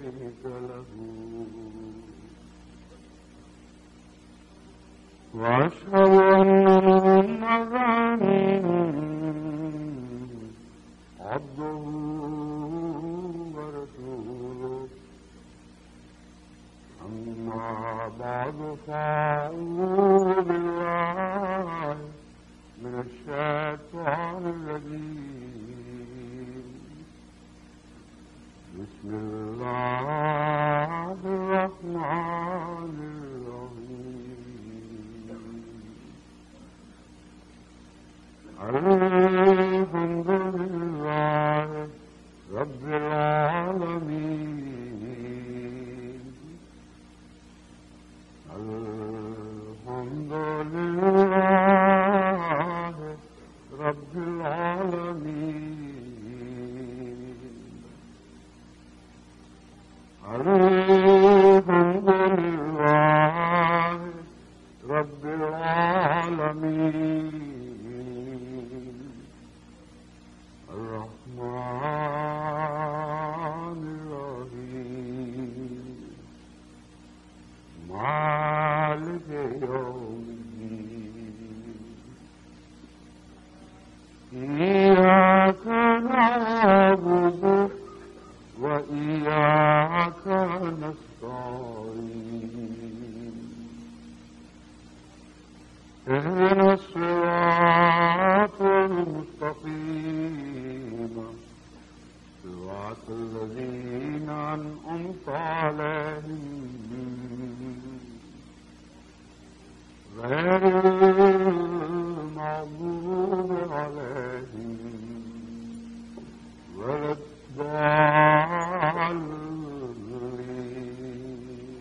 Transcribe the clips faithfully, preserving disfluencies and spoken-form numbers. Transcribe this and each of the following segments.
شريك له وأشهد أن محمدا عبده ورسوله أما بعد فأعوذ بالله من الشيطان الرجيم بسم الله الرحمن الرحيم الحمد لله رب العالمين الحمد لله رب العالمين الحمد لله رب العالمين الرحمن الرحيم مالك يوم الدين إياك نعبد وإياك نستعين اهدنا الصراط المستقيم صراط الذين أنعمت عليهم غير المغضوب عليهم ولا الضالين.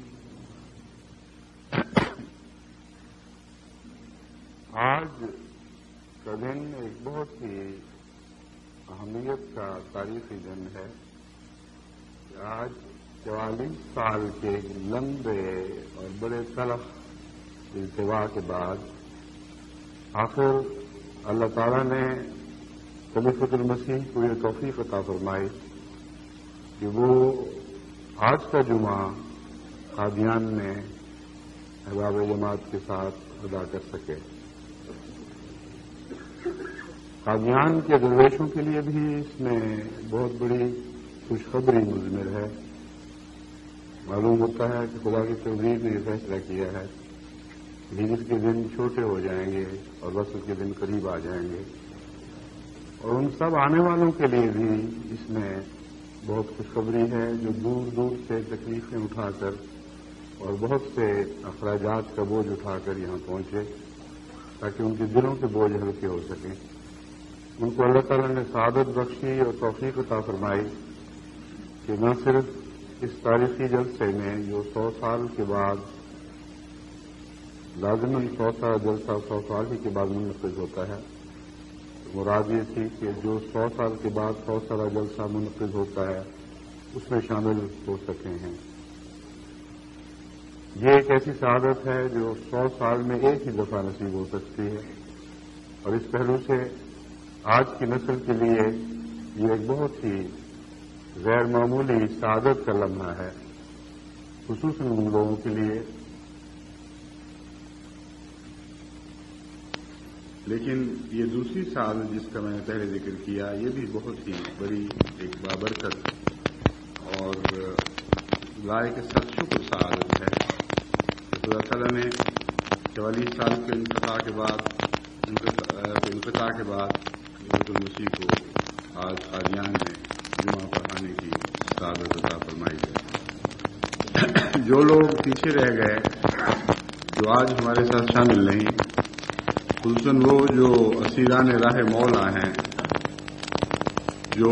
آج کا دن ایک بہت ہی اہمیت کا تاریخی دن ہے. آج چوالیس سال کے لمبے اور بڑے تلخ التوا کے بعد آخر اللہ تعالیٰ نے خلیفۃ المسیح کو یہ توفیق عطا فرمائی کہ وہ آج کا جمعہ قادیان میں احباب جماعت کے ساتھ ادا کر سکے. قادیان کے درویشوں کے لیے بھی اس میں بہت بڑی خوشخبری مضمر ہے. معلوم ہوتا ہے کہ خدا کی تقدیر نے یہ فیصلہ کیا ہے کہ ہجرت کے دن چھوٹے ہو جائیں گے اور وصل کے دن قریب آ جائیں گے، اور ان سب آنے والوں کے لیے بھی اس میں بہت خوشخبری ہے جو دور دور سے تکلیفیں اٹھا کر اور بہت سے اخراجات کا بوجھ اٹھا کر یہاں پہنچے تاکہ ان کے دلوں کے بوجھ ہلکے ہو سکیں. ان کو اللہ تعالیٰ نے سعادت بخشی اور توفیق عطا فرمائی کہ نہ صرف اس تاریخی جلسے میں جو سو سال کے بعد لازماً سو سال جلسہ سو سال ہی کے بعد منعقد ہوتا ہے، مراد یہ تھی کہ جو سو سال کے بعد سو سالہ جلسہ منعقد ہوتا ہے اس میں شامل ہو سکے ہیں. یہ ایک ایسی سعادت ہے جو سو سال میں ایک ہی دفعہ نصیب ہو سکتی ہے، اور اس پہلو سے آج کی نسل کے لیے یہ ایک بہت ہی غیر معمولی سعادت کا لمحہ ہے، خصوصاً ان لوگوں کے لیے. لیکن یہ دوسری سعادت جس کا میں نے پہلے ذکر کیا یہ بھی بہت ہی بڑی ایک بابرکت اور لائق سب شکر سعادت ہے. خدا تعالیٰ نے چوالیس سال کے انقطاع کے بعد انقطاع کے بعد خلیفۃ المسیح کو آج قادیان میں جمعہ پڑھانے کی سعادت عطا فرمائی ہے. جو لوگ پیچھے رہ گئے جو آج ہمارے ساتھ شامل نہیں، خصوصاً وہ جو اسیران راہ مولا ہیں، جو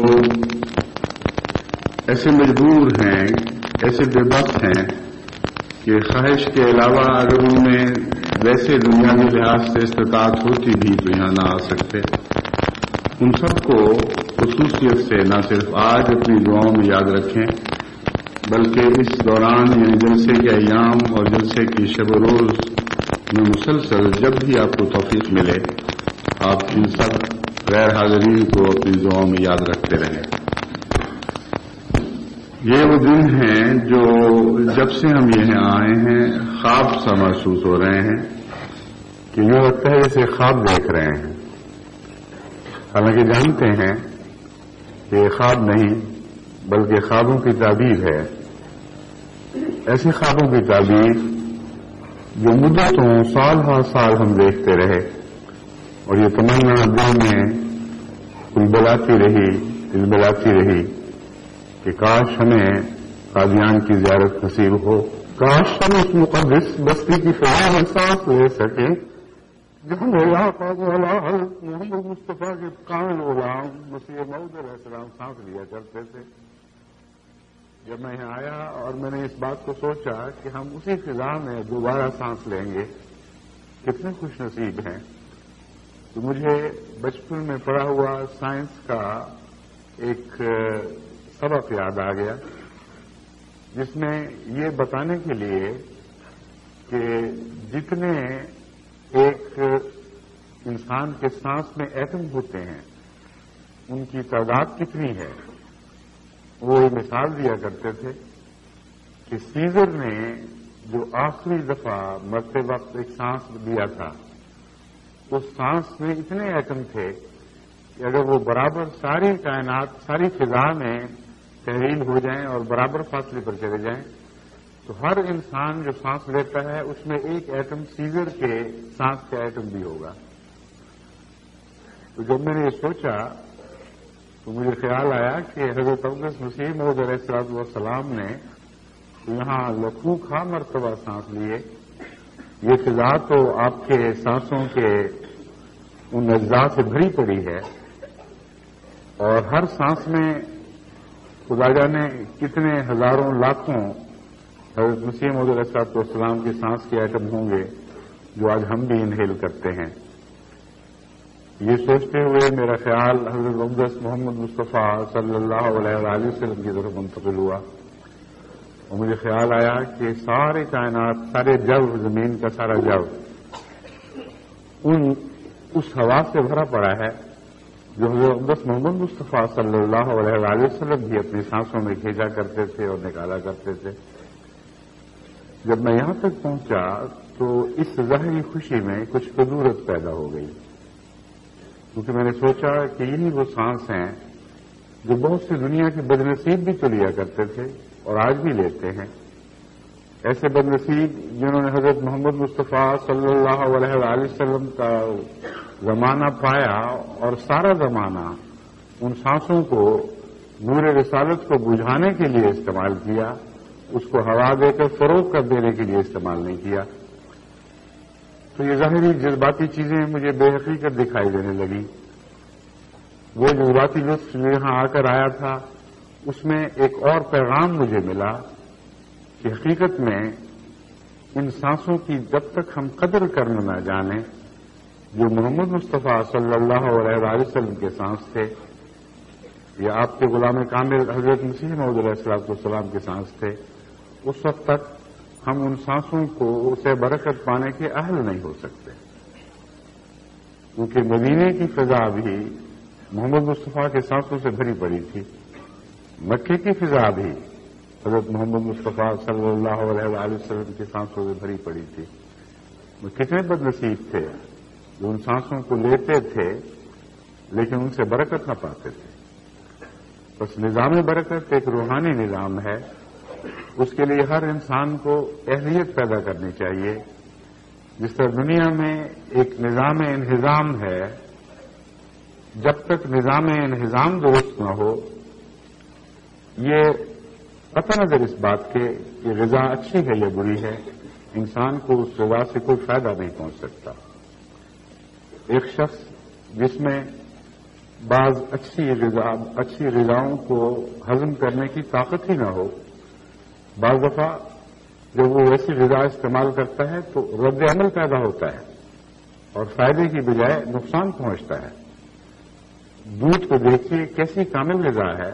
ایسے مجبور ہیں، ایسے بے بس ہیں کہ خواہش کے علاوہ اگر ان میں ویسے دنیاوی لحاظ سے استطاعت ہوتی بھی تو یہاں نہ آ سکتے، ان سب کو خصوصیت سے نہ صرف آج اپنی دعاؤں میں یاد رکھیں بلکہ اس دوران یعنی جلسے کے ایام اور جلسے کی شب و روز میں مسلسل جب بھی آپ کو توفیق ملے آپ ان سب غیر حاضرین کو اپنی دعاؤں میں یاد رکھتے رہیں. یہ وہ دن ہیں جو جب سے ہم یہاں آئے ہیں خواب سا محسوس ہو رہے ہیں کہ یوں لگتا ہے جیسے خواب دیکھ رہے ہیں، حالانکہ جانتے ہیں کہ یہ خواب نہیں بلکہ خوابوں کی تعبیر ہے، ایسے خوابوں کی تعبیر جو مدتوں سال ہر سال ہم دیکھتے رہے اور یہ تمنا دل میں کل بلاتی رہی دل بلاتی رہی کہ کاش ہمیں قادیان کی زیارت نصیب ہو، کاش ہم اس مقدس بستی کی فضا میں سانس لے سکیں جہاں محمد مصطفیٰ کے کامل غلام مسیح موعود علیہ السلام سانس لیا کرتے تھے۔ جب میں یہاں آیا اور میں نے اس بات کو سوچا کہ ہم اسی فضا میں دوبارہ سانس لیں گے، کتنے خوش نصیب ہیں، تو مجھے بچپن میں پڑھا ہوا سائنس کا ایک سبق یاد آ گیا جس میں یہ بتانے کے لیے کہ جتنے ایک انسان کے سانس میں ایٹم ہوتے ہیں ان کی تعداد کتنی ہے، وہ ایک مثال دیا کرتے تھے کہ سیزر نے جو آخری دفعہ مرتے وقت ایک سانس دیا تھا اس سانس میں اتنے ایٹم تھے کہ اگر وہ برابر ساری کائنات ساری فضا میں تحلیل ہو جائیں اور برابر فاصلے پر چلے جائیں تو ہر انسان جو سانس لیتا ہے اس میں ایک ایٹم سیزر کے سانس کا ایٹم بھی ہوگا۔ تو جب میں نے یہ سوچا تو مجھے خیال آیا کہ حضرت اقدس مسیح موعود علیہ الصلوۃ والسلام نے یہاں لکھوں خواہ مرتبہ سانس لیے، یہ فضا تو آپ کے سانسوں کے ان اجزاء سے بھری پڑی ہے اور ہر سانس میں خدا جانے کتنے ہزاروں لاکھوں حضرت مسیح موعود علیہ الصلوۃ والسلام کے سانس کے ایٹم ہوں گے جو آج ہم بھی انہیل کرتے ہیں۔ یہ سوچتے ہوئے میرا خیال حضرت اقدس محمد مصطفیٰ صلی اللہ علیہ وآلہ وسلم کی طرف منتقل ہوا اور مجھے خیال آیا کہ سارے کائنات سارے جو زمین کا سارا جو ان اس ہوا سے بھرا پڑا ہے جو حضرت اقدس محمد مصطفیٰ صلی اللہ علیہ وآلہ وسلم بھی اپنی سانسوں میں کھینچا کرتے تھے اور نکالا کرتے تھے۔ جب میں یہاں تک پہنچا تو اس ظاہری خوشی میں کچھ قدورت پیدا ہو گئی کیونکہ میں نے سوچا کہ یہی وہ سانس ہیں جو بہت سی دنیا کے بد نصیب بھی تو لیا کرتے تھے اور آج بھی لیتے ہیں، ایسے بد نصیب جنہوں نے حضرت محمد مصطفیٰ صلی اللہ علیہ وآلہ وسلم کا زمانہ پایا اور سارا زمانہ ان سانسوں کو نور رسالت کو بجھانے کے لیے استعمال کیا، اس کو ہوا دے کر فروغ کر دینے کے لیے استعمال نہیں کیا۔ تو یہ ظاہری جذباتی چیزیں مجھے بے حقیقت دکھائی دینے لگی۔ وہ جذباتی لطف جو یہاں آ کر آیا تھا اس میں ایک اور پیغام مجھے ملا کہ حقیقت میں ان سانسوں کی جب تک ہم قدر کرنا نہ جانیں جو محمد مصطفیٰ صلی اللہ علیہ وآلہ وسلم کے سانس تھے یا آپ کے غلام کامل حضرت مسیح موعود علیہ الصلوۃ والسلام کے سانس تھے، اس وقت تک ہم ان سانسوں کو اسے برکت پانے کے اہل نہیں ہو سکتے، کیونکہ مدینے کی فضا بھی محمد مصطفیٰ کے سانسوں سے بھری پڑی تھی، مکے کی فضا بھی حضرت محمد مصطفیٰ صلی اللہ علیہ وآلہ وسلم کی سانسوں سے بھری پڑی تھی۔ وہ کتنے بد نصیب تھے جو ان سانسوں کو لیتے تھے لیکن ان سے برکت نہ پاتے تھے۔ بس نظام برکت ایک روحانی نظام ہے، اس کے لیے ہر انسان کو اہلیت پیدا کرنی چاہیے۔ جس طرح دنیا میں ایک نظام انہضام ہے، جب تک نظام انہضام درست نہ ہو یہ قطع نظر اس بات کے کہ غذا اچھی ہے یا بری ہے، انسان کو اس غذا سے کوئی فائدہ نہیں پہنچ سکتا۔ ایک شخص جس میں بعض اچھی غذا اچھی غذاؤں کو ہضم کرنے کی طاقت ہی نہ ہو، بعض دفعہ جب وہ ایسی غذا استعمال کرتا ہے تو رد عمل پیدا ہوتا ہے اور فائدے کی بجائے نقصان پہنچتا ہے۔ دودھ کو دیکھیے کیسی کامل غذا ہے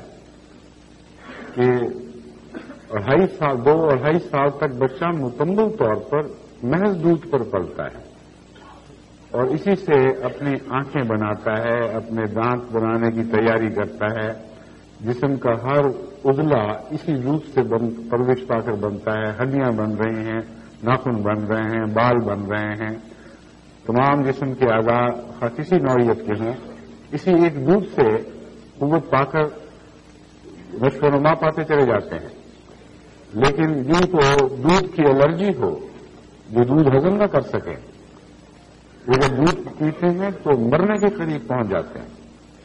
کہ اڑھائی سال دو اڑھائی سال تک بچہ مکمل طور پر محض دودھ پر پلتا ہے اور اسی سے اپنی آنکھیں بناتا ہے، اپنے دانت بنانے کی تیاری کرتا ہے، جسم کا ہر عضلہ اسی دودھ سے بن پرورش پا کر بنتا ہے، ہڈیاں بن رہی ہیں، ناخن بن رہے ہیں، بال بن رہے ہیں، تمام جسم کے اعضاء کسی نوعیت کے ہیں، اسی ایک دودھ سے قوت پا کر نشو و نما پاتے چلے جاتے ہیں۔ لیکن جن کو دودھ کی الرجی ہو، جو دودھ ہضم نہ کر سکیں، وہ جب دودھ پیتے ہیں تو مرنے کے قریب پہنچ جاتے ہیں۔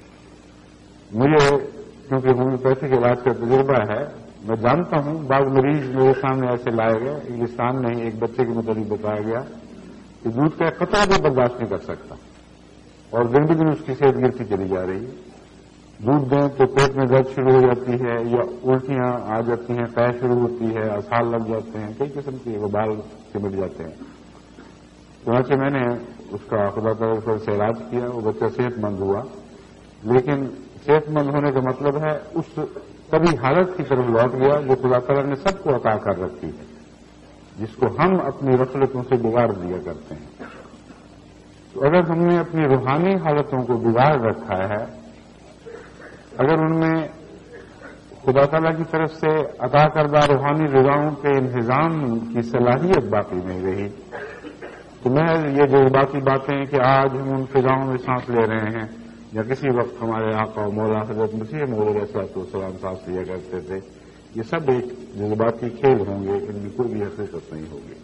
مجھے کیونکہ ہومیوپیتھی کے علاج کا تجربہ ہے، میں جانتا ہوں بعض مریض میرے سامنے ایسے لائے گئے، انگلستان میں ایک بچے کے متعلق بتایا گیا کہ دودھ کا قطرہ بھی برداشت نہیں کر سکتا اور دن بدن اس کی صحت گرتی چلی جا رہی ہے۔ دودھ دیں تو پیٹ میں درد شروع ہو جاتی ہے یا الٹیاں آ جاتی ہیں، قے شروع ہوتی ہے، اسہال لگ جاتے ہیں، کئی قسم کے وبال سمٹ جاتے ہیں۔ چنانچہ میں نے اس کا خدا تعالیٰ سے علاج کیا، وہ بچہ صحت مند ہوا، لیکن صحت مند ہونے کا مطلب ہے اس کبھی حالت کی طرف لوٹ گیا جو خدا تعالیٰ نے سب کو عطا کر رکھی ہے، جس کو ہم اپنی غفلتوں سے بگاڑ دیا کرتے ہیں۔ تو اگر ہم نے اپنی روحانی حالتوں کو بگاڑ رکھا ہے، اگر ان میں خدا تعالیٰ کی طرف سے عطا کردہ روحانی غذاؤں کے انتظام کی صلاحیت باقی نہیں رہی، تو میں یہ جو باقی باتیں کہ آج ہم ان فضاؤں میں سانس لے رہے ہیں یا کسی وقت ہمارے آقا و مولا حضرت مسیح موعود علیہ الصلوۃ والسلام سانس لیا کرتے تھے، یہ سب ایک جذباتی کھیل ہوں گے، ان میں کوئی بھی حقیقت نہیں ہوگی۔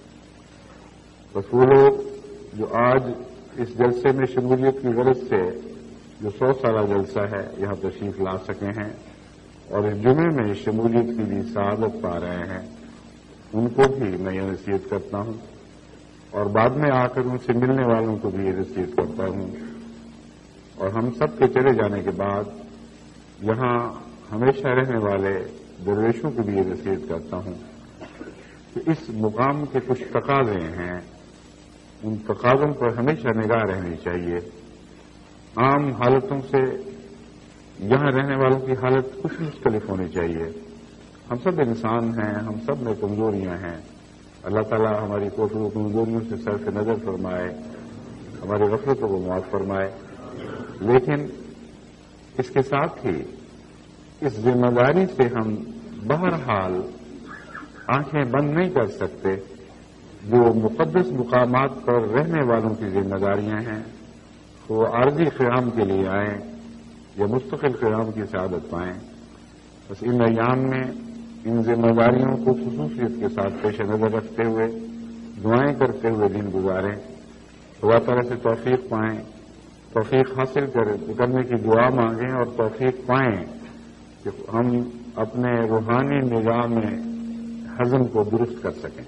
بس وہ لوگ جو آج اس جلسے میں شمولیت کی غرض سے جو سو سالہ جلسہ ہے یہاں تشریف لا سکے ہیں اور اس جمعے میں شمولیت کی بھی سعادت پا رہے ہیں، ان کو بھی میں یہ نصیحت کرتا ہوں اور بعد میں آ کر ان سے ملنے والوں کو بھی یہ نصیحت کرتا ہوں، اور ہم سب کے چلے جانے کے بعد یہاں ہمیشہ رہنے والے درویشوں کو بھی یہ نصیحت کرتا ہوں کہ اس مقام کے کچھ تقاضے ہیں، ان تقاضوں پر ہمیشہ نگاہ رہنی چاہیے۔ عام حالتوں سے یہاں رہنے والوں کی حالت کچھ مختلف ہونی چاہیے۔ ہم سب انسان ہیں، ہم سب میں کمزوریاں ہیں، اللہ تعالیٰ ہماری کوششوں و کمزوریوں سے صرف نظر فرمائے، ہماری غفلتوں کو معاف فرمائے، لیکن اس کے ساتھ ہی اس ذمہ داری سے ہم بہرحال آنکھیں بند نہیں کر سکتے۔ جو مقدس مقامات پر رہنے والوں کی ذمہ داریاں ہیں وہ عارضی قیام کے لیے آئیں یا مستقل قیام کی سعادت پائیں۔ بس ان ایام میں ان ذمہ داریوں کو خصوصیت کے ساتھ پیش نظر رکھتے ہوئے دعائیں کرتے ہوئے دن گزاریں، خدا تعالیٰ سے توفیق پائیں، توفیق حاصل کرنے کی دعا مانگیں اور توفیق پائیں کہ ہم اپنے روحانی نظام میں ہضم کو درست کر سکیں،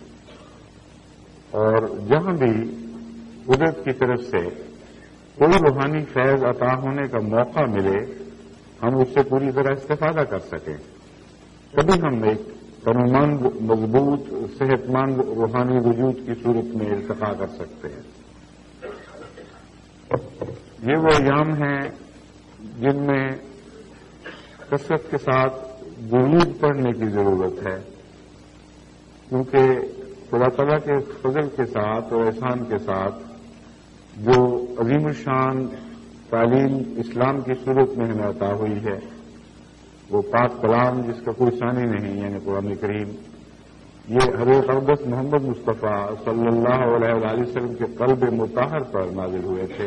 اور جہاں بھی قدرت کی طرف سے کوئی روحانی فیض عطا ہونے کا موقع ملے ہم اس سے پوری طرح استفادہ کر سکیں، تبھی ہم ایک تنومند، مضبوط، صحت مند روحانی وجود کی صورت میں ارتقا کر سکتے ہیں۔ یہ وہ ایام ہیں جن میں کثرت کے ساتھ درود پڑھنے کی ضرورت ہے، کیونکہ خدا تعالیٰ کے فضل کے ساتھ اور احسان کے ساتھ جو عظیم الشان تعلیم اسلام کی صورت میں ہمیں عطا ہوئی ہے، وہ پاک کلام جس کا کوئی ثانی نہیں، یعنی قرآن کریم، یہ حضرت اقدس محمد مصطفیٰ صلی اللہ علیہ وآلہ وسلم کے قلب مطہر پر نازل ہوئے تھے۔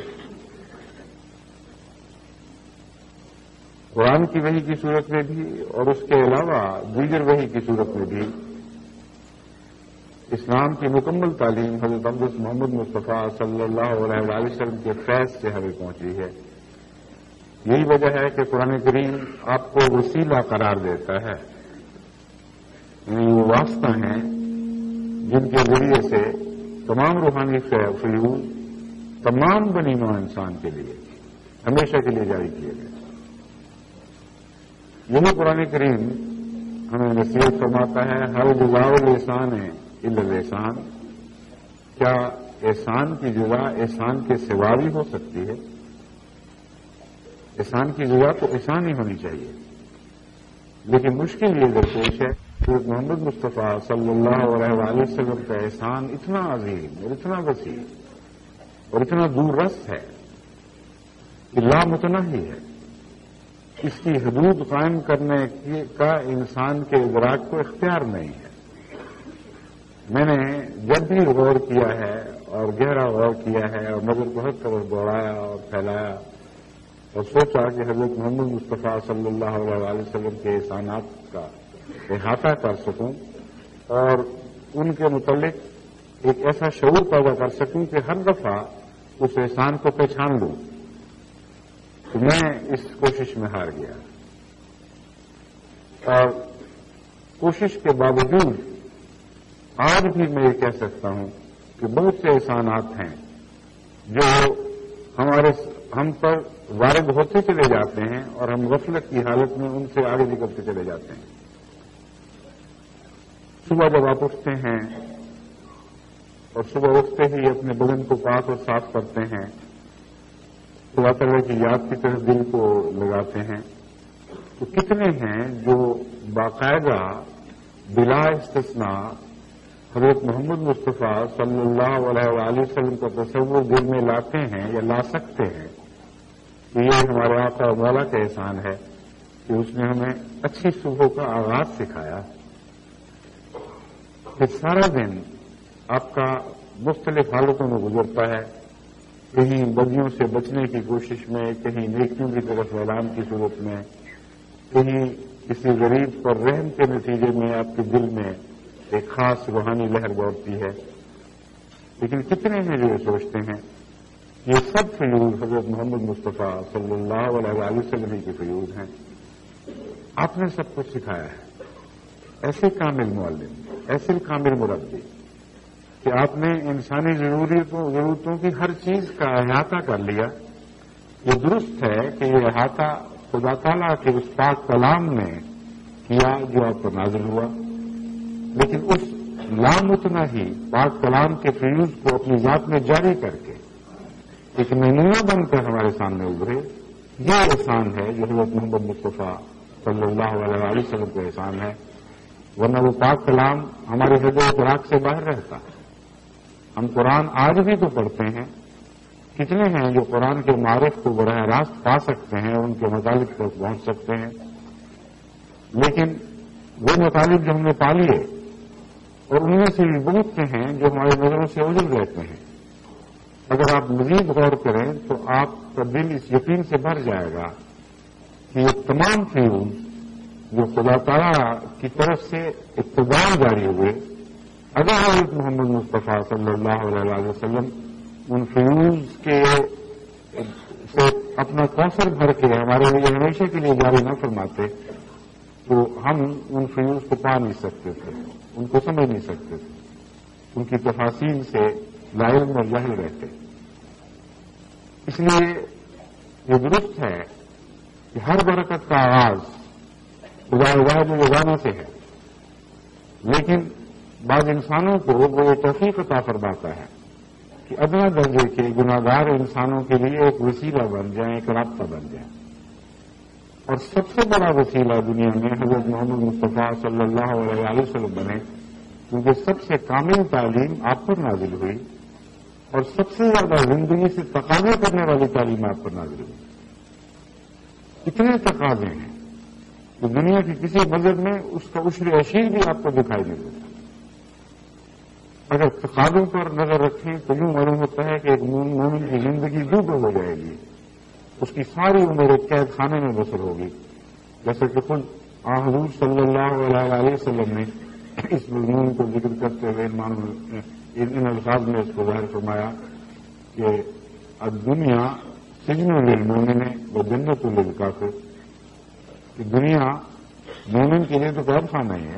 قرآن کی وحی کی صورت میں بھی اور اس کے علاوہ دیگر وحی کی صورت میں بھی اسلام کی مکمل تعلیم حضرت اقدس محمد مصطفیٰ صلی اللہ علیہ وآلہ وسلم کے فیض سے ہمیں پہنچی ہے۔ یہی وجہ ہے کہ قرآن کریم آپ کو وسیلہ قرار دیتا ہے، یعنی وہ واسطہ ہیں جن کے ذریعے سے تمام روحانی فیوز تمام بنی نوع انسان کے لیے ہمیشہ کے لیے جاری کیے گئے۔ یہی قرآن کریم ہمیں نصیحت فرماتا ہے، ہر جزاء الاحسان ہے الا الاحسان، کیا احسان کی جزا احسان کے سوا بھی ہو سکتی ہے؟ احسان کی جزا تو احسان ہی ہونی چاہیے، لیکن مشکل یہ درپیش ہے کہ محمد مصطفیٰ صلی اللہ علیہ وآلہ وسلم کا احسان اتنا عظیم اور اتنا وسیع اور اتنا دور رس ہے کہ لامتناہی ہے، اس کی حدود قائم کرنے کا انسان کے ادراک کو اختیار نہیں ہے۔ میں نے جب بھی غور کیا ہے اور گہرا غور کیا ہے اور نظر بہت طرف دوڑایا اور پھیلایا اور سوچا کہ حضرت محمد مصطفیٰ صلی اللہ علیہ وسلم کے احسانات کا احاطہ کر سکوں اور ان کے متعلق ایک ایسا شعور پیدا کر سکوں کہ ہر دفعہ اس احسان کو پہچان لوں، تو میں اس کوشش میں ہار گیا اور کوشش کے باوجود آج بھی میں یہ کہہ سکتا ہوں کہ بہت سے احسانات ہیں جو ہمارے ہم پر وارد ہوتے چلے جاتے ہیں اور ہم غفلت کی حالت میں ان سے آگے نکلتے چلے جاتے ہیں۔ صبح جب آپ اٹھتے ہیں اور صبح اٹھتے ہی اپنے بدن کو پاک اور صاف کرتے ہیں، خدا تعالیٰ کی یاد کی طرف دل کو لگاتے ہیں، تو کتنے ہیں جو باقاعدہ بلا استثناء حضرت محمد مصطفیٰ صلی اللہ علیہ وآلہ وسلم کا تصور دل میں لاتے ہیں یا لا سکتے ہیں کہ یہ ہمارے آقا و مولا کا احسان ہے کہ اس نے ہمیں اچھی صبح کا آغاز سکھایا۔ پھر سارا دن آپ کا مختلف حالتوں میں گزرتا ہے، کہیں بدیوں سے بچنے کی کوشش میں، کہیں نیکیوں کی طرف اعلان کی صورت میں، کہیں کسی غریب پر رحم کے نتیجے میں آپ کے دل میں ایک خاص روحانی لہر دوڑتی ہے۔ لیکن کتنے ہیں جو یہ سوچتے ہیں یہ سب فیوز حضرت محمد مصطفیٰ صلی اللہ علیہ وسلم کے فیوز ہیں، آپ نے سب کچھ سکھایا ہے۔ ایسے کامل معلم، ایسے کامل مربی کہ آپ نے انسانی ضروریتوں ضرورتوں کی ہر چیز کا احاطہ کر لیا۔ یہ درست ہے کہ یہ احاطہ خدا تعالیٰ کے اس پاک کلام نے کیا جو آپ پر نازل ہوا، لیکن اس لامتنا ہی پاک کلام کے فیوز کو اپنی ذات میں جاری کر کے ایک نمونہ بن کر ہمارے سامنے ابھرے، یہ احسان ہے جو حضرت محمد مصطفیٰ صلی اللہ علیہ وسلم کا احسان ہے، ورنہ وہ پاک کلام ہمارے حد و ادراک سے باہر رہتا ہے۔ ہم قرآن آج بھی تو پڑھتے ہیں، کتنے ہیں جو قرآن کے معرف کو براہ راست پا سکتے ہیں اور ان کے مطالب تک پہنچ سکتے ہیں، لیکن وہ مطالب جو ہم نے پا لیے اور ان میں سے بھی بہت سے ہیں جو ہماری نظروں سے اوجھل رہتے ہیں، اگر آپ مزید غور کریں تو آپ کا دل اس یقین سے بھر جائے گا کہ یہ تمام فیوز جو خدا تعالیٰ کی طرف سے اقتدار جاری ہوئے، اگر حضرت محمد مصطفیٰ صلی اللہ علیہ وسلم ان فیوز کے سے اپنا کوثر بھر کے ہمارے لیے ہمیشہ کے لیے جاری نہ فرماتے تو ہم ان فیوز کو پا نہیں سکتے تھے، ان کو سمجھ نہیں سکتے تھے، ان کی تفاصیل سے لاعلم اور جاہل رہتے۔ اس لیے یہ درست ہے کہ ہر برکت کا آغاز خدا واحد الجزانہ سے ہے، لیکن بعض انسانوں کو وہ یہ توفیق عطا فرماتا ہے کہ ادنا درجے کے گناہگار انسانوں کے لیے ایک وسیلہ بن جائیں، ایک رابطہ بن جائیں، اور سب سے بڑا وسیلہ دنیا میں حضرت محمد مصطفیٰ صلی اللہ علیہ وسلم بنے، کیونکہ سب سے کامل تعلیم آپ پر نازل ہوئی اور سب سے زیادہ زندگی سے تقاضے کرنے والی تعلیم آپ پر نازل ہوئی۔ اتنے تقاضے ہیں کہ دنیا کی کسی مذہب میں اس کا عشر اشیر بھی آپ کو دکھائی نہیں دیتا۔ اگر تقاضوں پر نظر رکھیں تو یوں معلوم ہوتا ہے کہ ایک مومن کی زندگی ڈوبو ہو جائے گی، اس کی ساری عمر ایک قید خانے میں بسر ہوگی، جیسے کہ خود حضور صلی اللہ علیہ وسلم نے اس مضمون کو ذکر کرتے ہوئے ان الفاظ میں اس کو ظاہر فرمایا کہ دنیا سجن للمومن و جنت للکافر، کہ دنیا مومن کے لیے تو قید خانہ ہی ہے،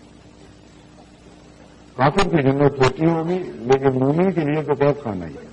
کافر کی جنت ہوتی ہوگی لیکن مومن کے لیے تو قید خانہ ہی ہے۔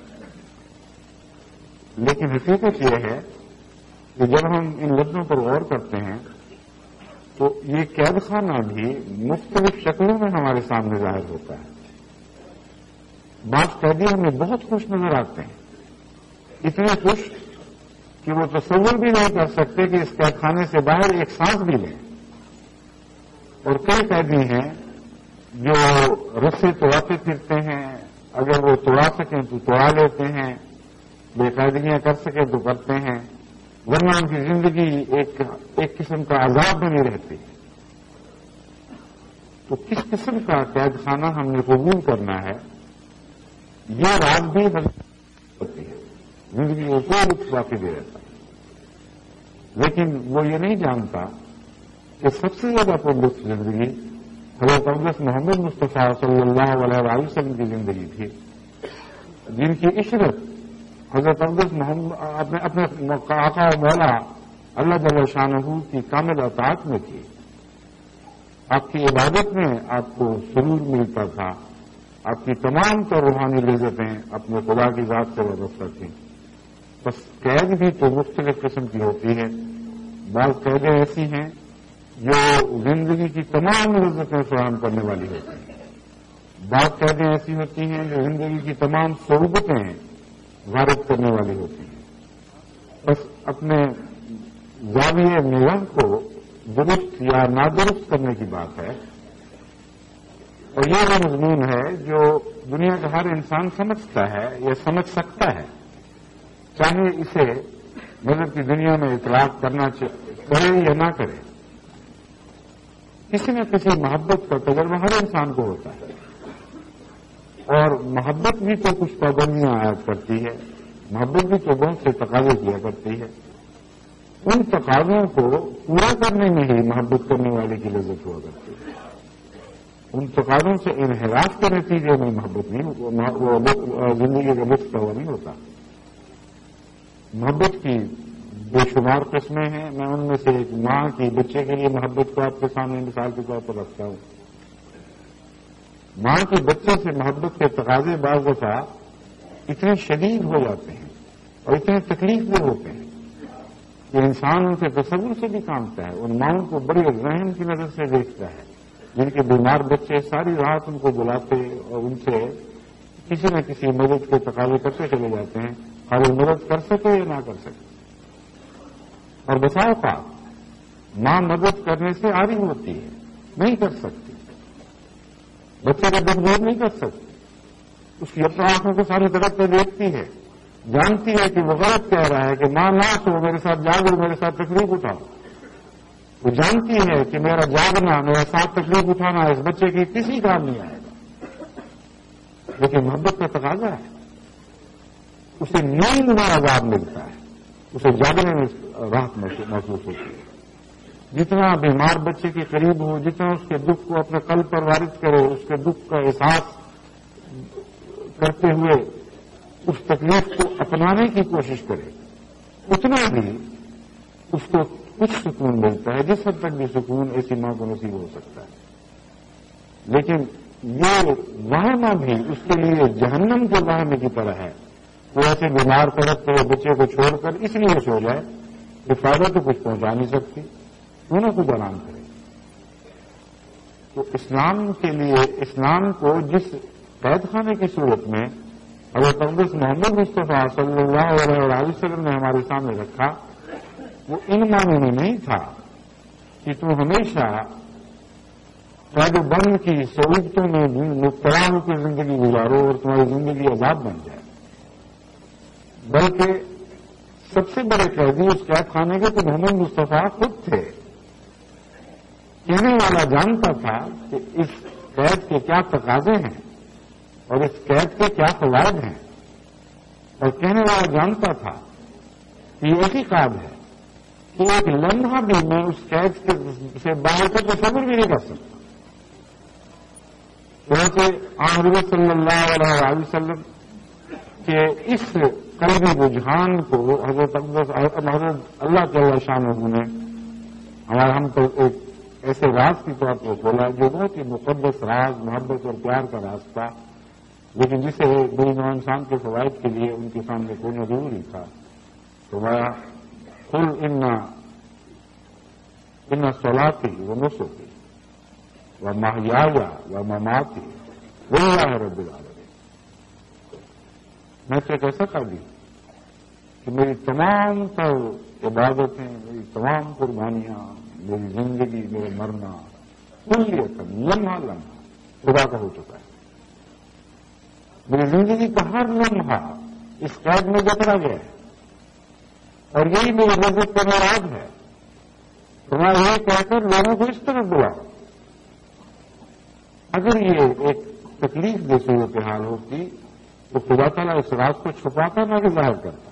لیکن حقیقت یہ ہے کہ جب ہم ان لفظوں پر غور کرتے ہیں تو یہ قید خانہ بھی مختلف شکلوں میں ہمارے سامنے ظاہر ہوتا ہے۔ بعض قیدی ہمیں بہت خوش نظر آتے ہیں، اتنے خوش کہ وہ تصور بھی نہیں کر سکتے کہ اس قید خانے سے باہر ایک سانس بھی لیں، اور کئی قیدی ہیں جو رسے توڑاتے پھرتے ہیں، اگر وہ توڑا سکیں تو توڑا لیتے ہیں، بے قاعدگیاں کر سکیں تو کرتے ہیں، ورنہ ان کی زندگی ایک ایک قسم کا عذاب بنی رہتی ہے. تو کس قسم کا قید خانہ ہم نے قبول کرنا ہے، یہ رات بھی ہوتی ہے، زندگی کو کوئی لطف باقی دے رہتا ہے. لیکن وہ یہ نہیں جانتا کہ سب سے زیادہ پر لطف زندگی حضرت اقدس محمد مصطفیٰ صلی اللہ علیہ وسلم کی زندگی تھی، جن کی عشرت حضرت اقدس محمد اپنے اپنے آقا و مولا اللہ جل شانہ کی کامل اطاعت میں تھی. آپ کی عبادت میں آپ کو سرور ملتا تھا، آپ کی تمام تر روحانی لذتیں اپنے خدا کی ذات سے وابستہ تھیں. بس قید بھی تو مختلف قسم کی ہوتی ہے. بعض قیدیں ایسی ہیں جو زندگی کی تمام لذتیں فراہم کرنے والی ہوتی ہیں، بعض قیدیں ایسی ہوتی ہیں جو زندگی کی تمام صعوبتیں وارد کرنے والی ہوتی ہیں. بس اپنے زاویہ نگاہ کو درست یا نادرست کرنے کی بات ہے. اور یہ وہ مضمون ہے جو دنیا کا ہر انسان سمجھتا ہے یا سمجھ سکتا ہے، چاہے اسے مذہب کی دنیا میں اطلاق کرنا کرے یا نہ کرے. کسی نہ کسی محبت کا تجربہ ہر انسان کو ہوتا ہے، اور محبت بھی تو کچھ پابندیاں عائد کرتی ہے، محبت بھی تو بہت سے تقاضے کیا کرتی ہے. ان تقاضوں کو پورا کرنے میں ہی محبت کرنے والے کی لذت ہوا کرتی ہے. ان تقاضوں سے انحراف کے نتیجے میں محبت نہیں، زندگی کا لطف ہوا نہیں ہوتا. محبت کی بے شمار قسمیں ہیں. میں ان میں سے ایک ماں کی بچے کے لیے محبت کو آپ کے سامنے مثال کے طور پر رکھتا ہوں. ماں کے بچے سے محبت کے تقاضے بعض دفعہ اتنے شدید ہو جاتے ہیں اور اتنے تکلیف دہ ہوتے ہیں کہ انسان ان کے تصور سے بھی کانپتا ہے. ان ماؤں کو بڑی ذہن کی نظر سے دیکھتا ہے جن کے بیمار بچے ساری رات ان کو بلاتے اور ان سے کسی نہ کسی مدد کے تقاضے کرتے چلے جاتے ہیں، اور وہ مدد کر سکے یا نہ کر سکے. اور بسا اوقات ماں مدد کرنے سے عاری ہوتی ہے، نہیں کر سکتی، بچے کا دل دور نہیں کر سکتی. اس کی اپنی آنکھوں کو ساری طرف سے دیکھتی ہے، جانتی ہے کہ وہ غلط کہہ رہا ہے کہ ماں نہ سو میرے ساتھ جاگو، میرے ساتھ تکلیف اٹھاؤ. وہ جانتی ہے کہ میرا جاگنا، میرا ساتھ تکلیف اٹھانا اس بچے کی کسی کام نہیں آئے گا، لیکن محبت کا تقاضا ہے. اسے نیند میں عذاب ملتا ہے، اسے جاگنے میں راحت محسوس ہوتی ہے. جتنا بیمار بچے کے قریب ہو، جتنا اس کے دکھ کو اپنے قلب پر وارد کرے، اس کے دکھ کا احساس کرتے ہوئے اس تکلیف کو اپنانے کی کوشش کرے، اتنا بھی اس کو کچھ سکون ملتا ہے. جس حد تک بھی سکون ایسی ماں کو نصیب ہو سکتا ہے. لیکن یہ وہمہ بھی اس کے لیے جہنم کے وہمے کی طرح ہے. وہ ایسے بیمار پڑت ہوئے بچے کو چھوڑ کر اس لیے سو جائے کہ فائدہ تو کچھ پہنچا نہیں سکتی، انہوں کو آرام کرے. تو اسلام کے لیے، اسلام کو جس قید خانے کی صورت میں حضرت اقدس محمد مصطفیٰ صلی اللہ علیہ وسلم نے ہمارے سامنے رکھا، وہ ان معنی میں نہیں تھا کہ تم ہمیشہ قید و بند کی صعوبتوں میں مبتلا ہو کے زندگی گزارو اور تمہاری زندگی عذاب بن جائے، بلکہ سب سے بڑے قیدی اس قید خانے کے تو محمد مصطفیٰ خود تھے. کہنے والا جانتا تھا کہ اس قید کے کیا تقاضے ہیں اور اس قید کے کیا فوائد ہیں، اور کہنے والا جانتا تھا کہ یہ ایسی قید ہے کہ ایک لمحہ بھی میں اس قید سے باہر کا تصور بھی نہیں کر سکتا. چنانچہ حضرت صلی اللہ علیہ وسلم کے اس قلبی رجحان کو حضرت حضرت اللہ تعالی شانہ نے ہمارا ہم تو ایک ایسے راز کی طور پر کھولا جو بہت ہی مقدس راز، محبت اور پیار کا راز تھا، لیکن جسے بے نوع انسان کے فوائد کے لیے ان کے سامنے کھولنا ضروری تھا. تو میں قل ان ان صلاتی و نسکی و محیای و مماتی للہ رب العالمین. میں تو ایک ایسا کر دی کہ میری تمام تر عبادتیں، میری تمام قربانیاں، میری زندگی، میرا مرنا کلیت لمحہ لمحہ خدا کا ہو چکا ہے. میری زندگی کا ہر لمحہ اس قید میں جکڑا گیا ہے. اور یہی میری لذت کا مراد ہے. تمہارا یہ کہہ کر لوگوں کو اس طرح بلاؤ. اگر یہ ایک تکلیف دہ صورتحال ہوتی تو خدا تعالیٰ اس راز کو چھپاتا نہ کہ ظاہر کرتا.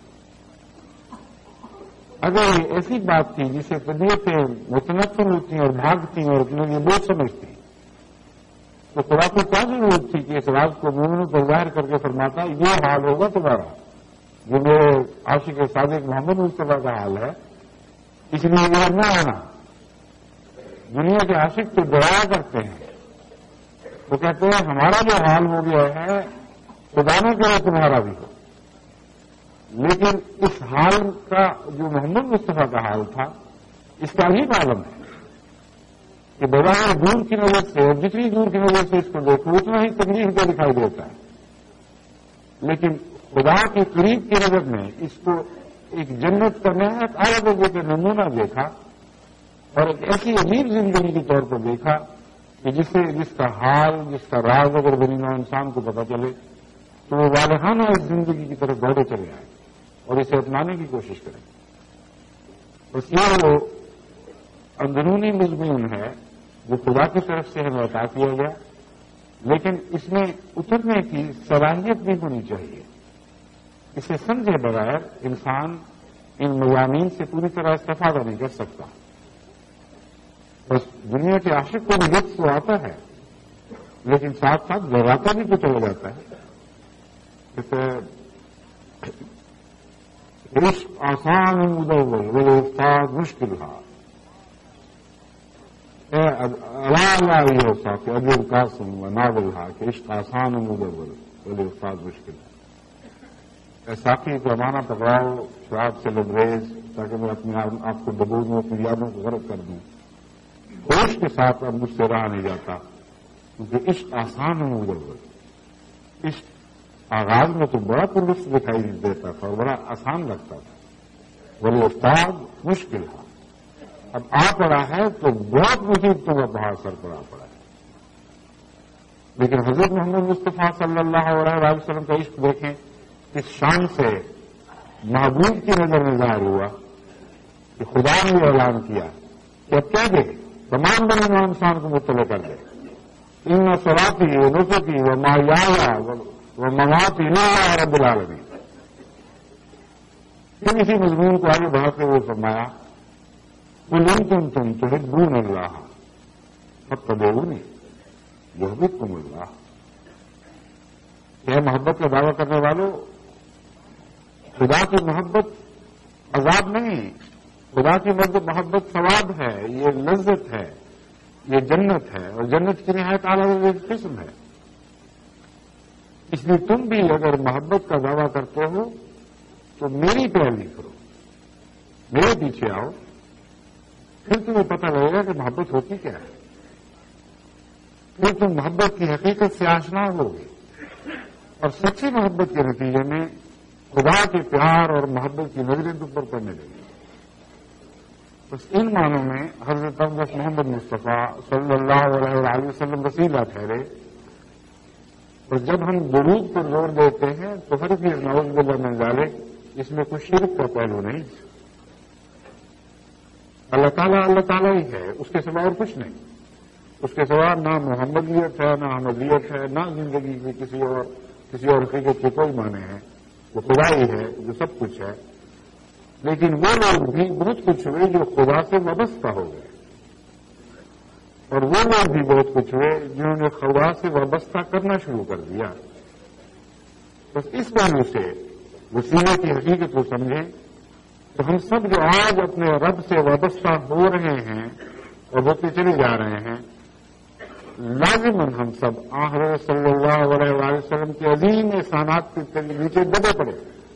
اگر یہ ایسی بات تھی جسے طبیعتیں متنفر ہوتی ہیں اور بھاگتی ہیں اور اپنے لیے بوجھ سمجھتی ہیں تو خدا کو کیا ضرورت تھی کہ اس راز کو مومنوں پر ظاہر کر کے فرماتا یہ حال ہوگا تمہارا جو میرے عاشق صادق محمد مصطفیٰ کا حال ہے, اس لیے ادھر نہ آنا. دنیا کے عاشق تو دعا کرتے ہیں, وہ کہتے ہیں ہمارا جو حال ہو گیا ہے خدا نہ کرے تمہارا بھی ہو. لیکن اس حال کا جو محمد مصطفیٰ کا حال تھا اس کا عجیب عالم ہے کہ بظاہر دور کی نظر سے اور جتنی دور کی نظر سے اس کو دیکھو اتنا ہی تکلیف کا دکھائی دیتا ہے, لیکن خدا کے قریب کی نظر میں اس کو ایک جنت کا نہایت اعلیٰ درجے کا نمونہ دیکھا اور ایک ایسی عجیب زندگی کے طور پر دیکھا کہ جس سے جس کا حال جس کا راز اگر بنی نوع انسان کو پتہ چلے تو وہ والہانہ اس زندگی کی طرف دوڑے چلے آئے اور اسے اپنانے کی کوشش کریں. بس یہ وہ اندرونی مضمون ہے جو خدا کی طرف سے ہمیں عطا کیا گیا, لیکن اس میں اترنے کی صلاحیت بھی ہونی چاہیے. اسے سمجھے بغیر انسان ان مضامین سے پوری طرح استفادہ نہیں کر سکتا. بس دنیا کے عاشق کو لطف تو آتا ہے لیکن ساتھ ساتھ ڈراتا بھی تو چلا جاتا ہے. جیسے عشق آسان مدور وہ استاد مشکل تھا اللہ یہ ہوتا کہ ابھی قاسم و ناول تھا کہ عشق آسان مدور وہ استاد مشکل ہے. ساقی پیمانہ پکڑاؤ شراب سے لبریز تاکہ میں اپنے آپ کو ڈبو دوں اپنی یادوں کو غرق کر دوں. ہوش کے ساتھ اب مجھ سے رہا نہیں جاتا کیونکہ عشق آسان مدور. عشق آغاز میں تو بڑا پرلطف دکھائی دیتا تھا اور بڑا آسان لگتا تھا, بولے استاد مشکل تھا. اب آ پڑا ہے تو بہت مصیبتوں کا پہاڑ سر پر آ پڑا ہے. لیکن حضرت محمد مصطفیٰ صلی اللہ علیہ وسلم کا عشق دیکھیں اس شان سے محبوب کی نظر میں ظاہر ہوا کہ خدا نے یہ اعلان کیا کہ اب کیا دے تمام بنی نوع انسان کو مطلع کر دے. ان صلاتی و نسکی و محیایا و مماتی للہ رب العالمین. پھر اسی مضمون کو آگے بڑھاتے ہوئے فرمایا قل ان کنتم تحبون اللہ فاتبعونی یحببکم اللہ. کہ محبت کا دعویٰ کرنے والوں, خدا کی محبت عذاب نہیں, خدا کی محبت ثواب ہے, یہ لذت ہے, یہ جنت ہے اور جنت کی نہایت اعلیٰ قسم ہے. اس لیے تم بھی اگر محبت کا دعویٰ کرتے ہو تو میری پیروی کرو, میرے پیچھے آؤ, پھر تمہیں پتہ لگے گا کہ محبت ہوتی کیا ہے. پھر تم محبت کی حقیقت سے آشنا ہوگے اور سچی محبت کے نتیجے میں خدا کے پیار اور محبت کی نظریں تم پر پڑنے لگیں. بس ان معنوں میں حضرت اقدس محمد مصطفیٰ صلی اللہ علیہ وسلم وسیلہ ٹھہرے. اور جب ہم درود پر زور دیتے ہیں تو ہر چیز نعوذ باللہ من ذالک اس میں کچھ شرک کا پہلو نہیں. اللہ تعالیٰ اللہ تعالیٰ ہی ہے, اس کے سوا اور کچھ نہیں. اس کے سوا نہ محمدیت ہے, نہ احمدیت ہے, نہ زندگی کی کسی اور کسی اور حقیقت کے کوئی معنی ہے. وہ خدا ہی ہے جو سب کچھ ہے. لیکن وہ لوگ بھی بہت کچھ ہوئے جو خدا سے وابستہ ہو گئے, اور وہ لوگ بھی بہت کچھ ہوئے جنہوں نے خدا سے وابستہ کرنا شروع کر دیا. بس اس معنی سے وسیلے کی حقیقت کو سمجھیں تو ہم سب جو آج اپنے رب سے وابستہ ہو رہے ہیں اور ہوتے چلے جا رہے ہیں, لازماً ہم سب حضرت صلی اللہ علیہ وسلم کے عظیم احسانات کے نیچے دبے پڑے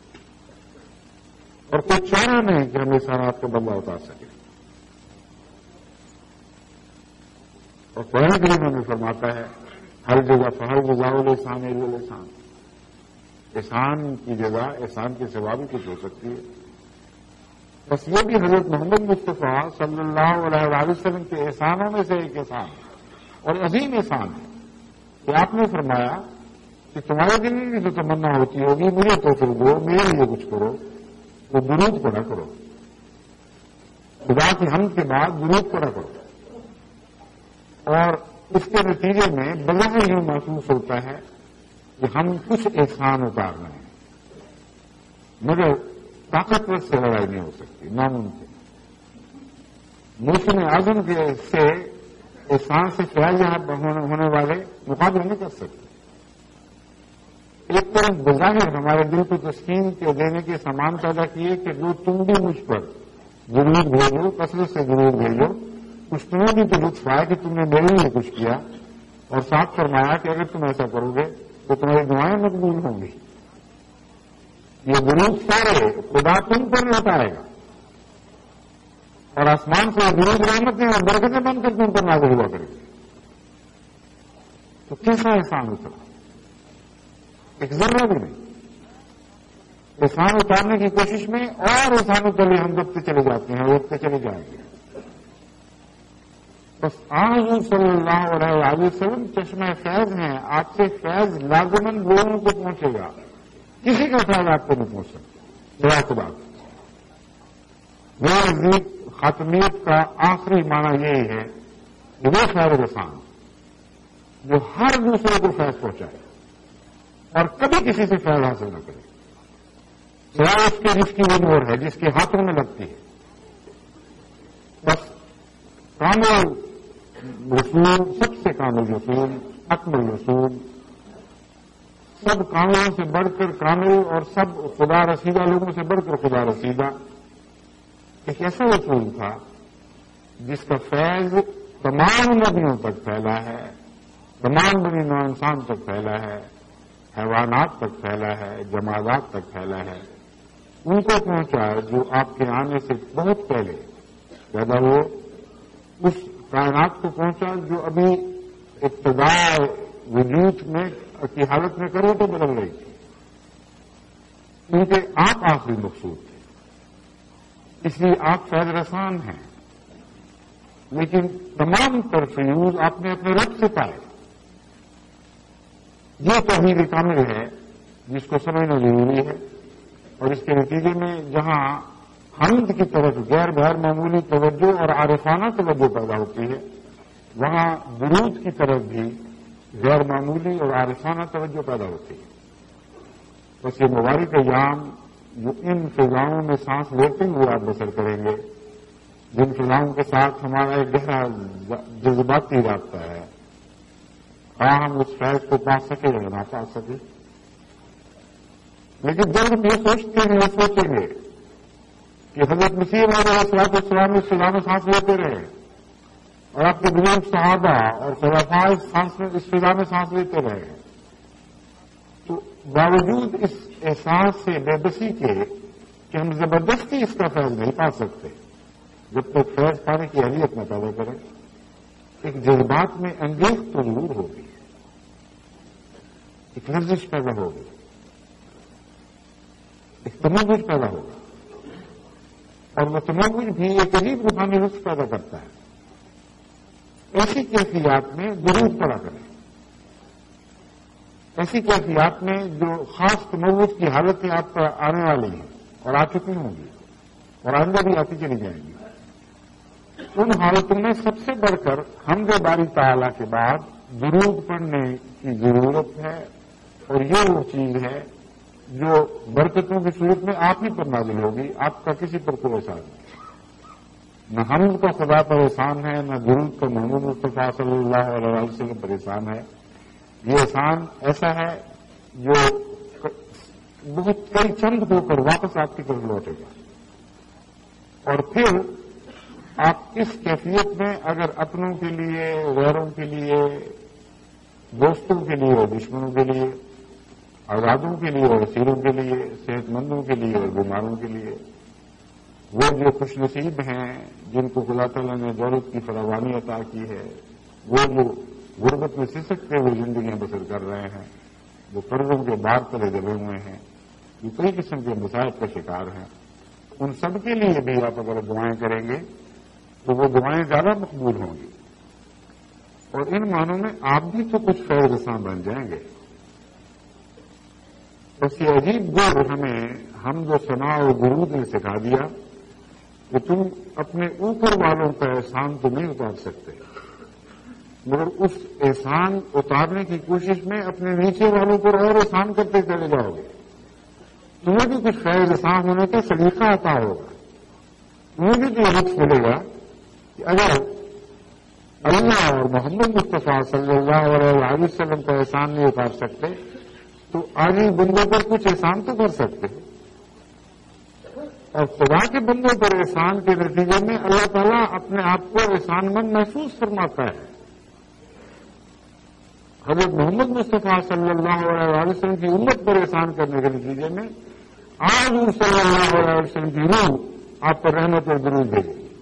اور کوئی چارہ نہیں کہ ہم احسانات کا بدلہ اتار سکیں. اور قرآن کریم میں فرماتا ہے ہر جگہ فہر گزاؤ احسان احسان. احسان کی جگہ احسان کے سوا بھی کچھ ہو سکتی ہے. بس یہ بھی حضرت محمد مصطفیٰ صلی اللہ علیہ وسلم کے احسانوں میں سے ایک احسان ہے اور عظیم احسان ہے کہ آپ نے فرمایا کہ تمہارے دل میں بھی تو تمنا ہوتی ہوگی مجھے توفیق دو, میرے لیے کچھ کرو. تو درود پڑھا کرو، خدا کی حمد کے بعد درود پڑھا کرو، اور اس کے نتیجے میں بظاہر یوں محسوس ہوتا ہے کہ ہم کچھ احسان اتار رہے ہیں، مگر طاقتور سے لڑائی نہیں ہو سکتی، ناممکن۔ موسم اعظم کے سے احسان سے فیاض ہونے والے مقابلہ نہیں کر سکتے۔ ایک طرف بظاہر ہمارے دل کو تسکین کے دینے کے سامان پیدا کیے کہ جو تم بھی مجھ پر ضرور بھیجو، کثرت سے ضرور بھیجو، کچھ تمہیں بھی تو لطف آیا کہ تم نے میرے لیے کچھ کیا، اور ساتھ فرمایا کہ اگر تم ایسا کرو گے تو تمہاری دعائیں مقبول ہوں گی۔ یہ درود سارے خدا تم پر لوٹائے گا، اور آسمان سے درود رحمتیں اور برکتیں بن کر تم پر نازل ہوا کرے گی۔ تو کیسا احسان اترا؟ ایک ذرہ بھی نہیں۔ احسان اتارنے کی کوشش میں اور احسان اترے ہم دبتے چلے جاتے ہیں، روکتے چلے جائیں گے۔ بس حضور صلی اللہ علیہ وسلم چشمہ فیض ہیں، آپ سے فیض لازماً لوگوں کو پہنچے گا، کسی کا فیض آپ کو نہیں پہنچ سکتا سوا خدا۔ میرے نزدیک خاتمیت کا آخری معنی یہی ہے کہ وہ فیض رسان جو ہر دوسرے کو فیض پہنچائے اور کبھی کسی سے فیض حاصل نہ کرے، سوائے اس کے جس کی وہ نور ہے، جس کے ہاتھوں میں لگتی ہے۔ بس کامل رسول، سب سے کامل رسول، اکمل رسول، سب کاملوں سے بڑھ کر کامل اور سب خدا رسیدہ لوگوں سے بڑھ کر خدا رسیدہ ایک ایسا رسول تھا جس کا فیض تمام نبیوں تک پھیلا ہے، تمام بنی نوع انسان تک پھیلا ہے، حیوانات تک پھیلا ہے، جمادات تک پھیلا ہے، ان کو پہنچا جو آپ کے آنے سے بہت پہلے پیدا ہوئے، اس کائنات کو پہنچا جو ابھی ابتداء وجود میں کی حالت میں کرو تو بدل رہی تھی، کیونکہ آپ آخری مقصود تھے، اس لیے آپ فیض رسان ہیں۔ لیکن تمام ترفیوز آپ نے اپنے رب سے پائے۔ یہ توحید کامل ہے جس کو سمجھنا ضروری ہے، اور اس کے نتیجے میں جہاں حمد کی طرف غیر غیر معمولی توجہ اور عارفانہ توجہ پیدا ہوتی ہے، وہاں درود کی طرف بھی غیر معمولی اور عارفانہ توجہ پیدا ہوتی ہے۔ بس یہ مبارک ایام جو ان فضاؤں میں سانس لیتے ہوئے آپ بسر کریں گے، جن فضاؤں کے ساتھ ہمارا ایک گہرا جذباتی رابطہ ہے، ہاں ہم اس فیض کو پا سکے یا نہ پا سکے، لیکن جب ہم یہ سوچتے ہیں، یہ سوچیں گے کہ حضرت مسیح علیہ الصلوۃ والسلام اس فضا میں سانس لیتے رہے اور آپ کے بزرگ صحابہ اور خلفاء اس فضا میں سانس لیتے رہے، تو باوجود اس احساس سے بے بسی کے کہ ہم زبردستی اس کا فیض نہیں پا سکتے جب تک فیض پانے کی اہلیت نہ پیدا کریں، ایک جذبات میں انگیخ تو ضرور ہوگی، ایک لرزش پیدا ہوگی، ایک تموج پیدا ہوگا، اور وہ تموج بھی ایک عجیب روحانی رخ پیدا کرتا ہے۔ ایسی کیفیات میں درود پڑا کریں، ایسی کیفیات میں جو خاص تموج کی حالتیں آپ پر آنے والی ہیں اور آ چکی ہوں گی اور آئندہ بھی آتی چلی جائیں گی، ان حالتوں میں سب سے بڑھ کر حمد باری تعالیٰ کے بعد درود پڑھنے کی ضرورت ہے، اور یہ وہ چیز ہے جو برکتوں کی صورت میں آپ ہی پر نازل ہوگی، آپ کا کسی پر کوئی احسان نہیں۔ نہ حمد کا خدا پر احسان ہے، نہ درود کا محمد مصطفیٰ صلی اللہ علیہ وسلم پر احسان ہے۔ یہ احسان ایسا ہے جو بہت کئی چند ہو کر واپس آپ کی طرف لوٹے گا، اور پھر آپ اس کیفیت میں اگر اپنوں کے لیے، غیروں کے لیے، دوستوں کے لیے اور دشمنوں کے لیے، آزادوں کے لیے اور اسیروں کے لیے، صحت مندوں کے لیے اور بیماروں کے لیے، وہ جو خوش نصیب ہیں جن کو خدا تعالیٰ نے دولت کی فراوانی عطا کی ہے، وہ جو غربت میں سسکتے ہوئے زندگیاں بسر کر رہے ہیں، جو قرضوں کے بار تلے دبے ہوئے ہیں، جو کئی قسم کے مسائل کا شکار ہیں، ان سب کے لیے بھی آپ اگر دعائیں کریں گے تو وہ دعائیں زیادہ مقبول ہوں گی، اور ان معنوں میں آپ بھی تو کچھ فیض رساں بن جائیں گے۔ بس یہ عجیب گڑ ہمیں حمد و ثنا و درود نے سکھا دیا کہ تم اپنے اوپر والوں کا احسان تو نہیں اتار سکتے، مگر اس احسان اتارنے کی کوشش میں اپنے نیچے والوں پر اور احسان کرتے چلے جاؤ گے۔ تمہیں بھی کچھ خیر احسان ہونے کا سلیقہ عطا ہوگا، تمہیں بھی تو لطف ملے گا کہ اگر اللہ اور محمد مصطفیٰ صلی اللہ علیہ وسلم کا احسان نہیں اتار سکتے تو آگے بندوں پر کچھ احسان تو کر سکتے، اور خدا کے بندوں پر احسان کے نتیجے میں اللہ تعالیٰ اپنے آپ کو احسان مند محسوس فرماتا ہے۔ حضرت محمد مصطفیٰ صلی اللہ علیہ وسلم کی امت پر احسان کرنے کے نتیجے میں آج صلی اللہ علیہ وسلم کی روح آپ پر رحمت اور درود بھیجے گی۔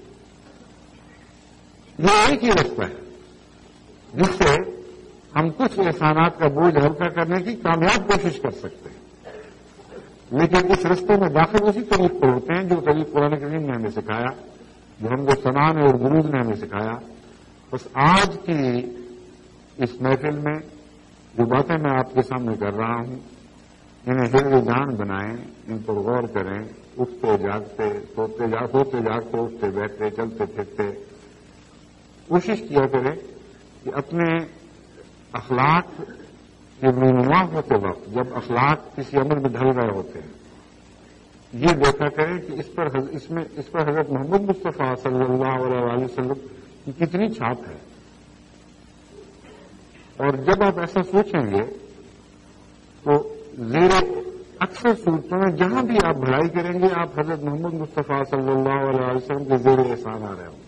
یہ ایک ہی رستہ ہے جس سے ہم کچھ احسانات کا بوجھ ہلکا کرنے کی کامیاب کوشش کر سکتے ہیں، لیکن اس رستے میں داخل اسی طریق پر ہوتے ہیں جو طریق قرآن کریم نے ہمیں سکھایا، جو ہم کو ثنا اور درود نے ہمیں سکھایا۔ بس آج کی اس محفل میں جو باتیں میں آپ کے سامنے کر رہا ہوں انہیں دل جان بنائیں، ان پر غور کریں، اٹھتے جاگتے سوتے جا سوتے جاگتے اٹھتے بیٹھتے چلتے پھرتے کوشش کیا کریں کہ اپنے اخلاق کے رونما ہوتے وقت جب اخلاق کسی عمل میں ڈھل رہے ہوتے ہیں یہ دیکھا کریں کہ اس پر اس میں اس پر حضرت محمد مصطفیٰ صلی اللہ علیہ وسلم کی کتنی چھاپ ہے، اور جب آپ ایسا سوچیں گے تو زیر اکثر صورتوں میں جہاں بھی آپ بھلائی کریں گے آپ حضرت محمد مصطفیٰ صلی اللہ علیہ وسلم کے زیر احسان آ رہے ہوں گے،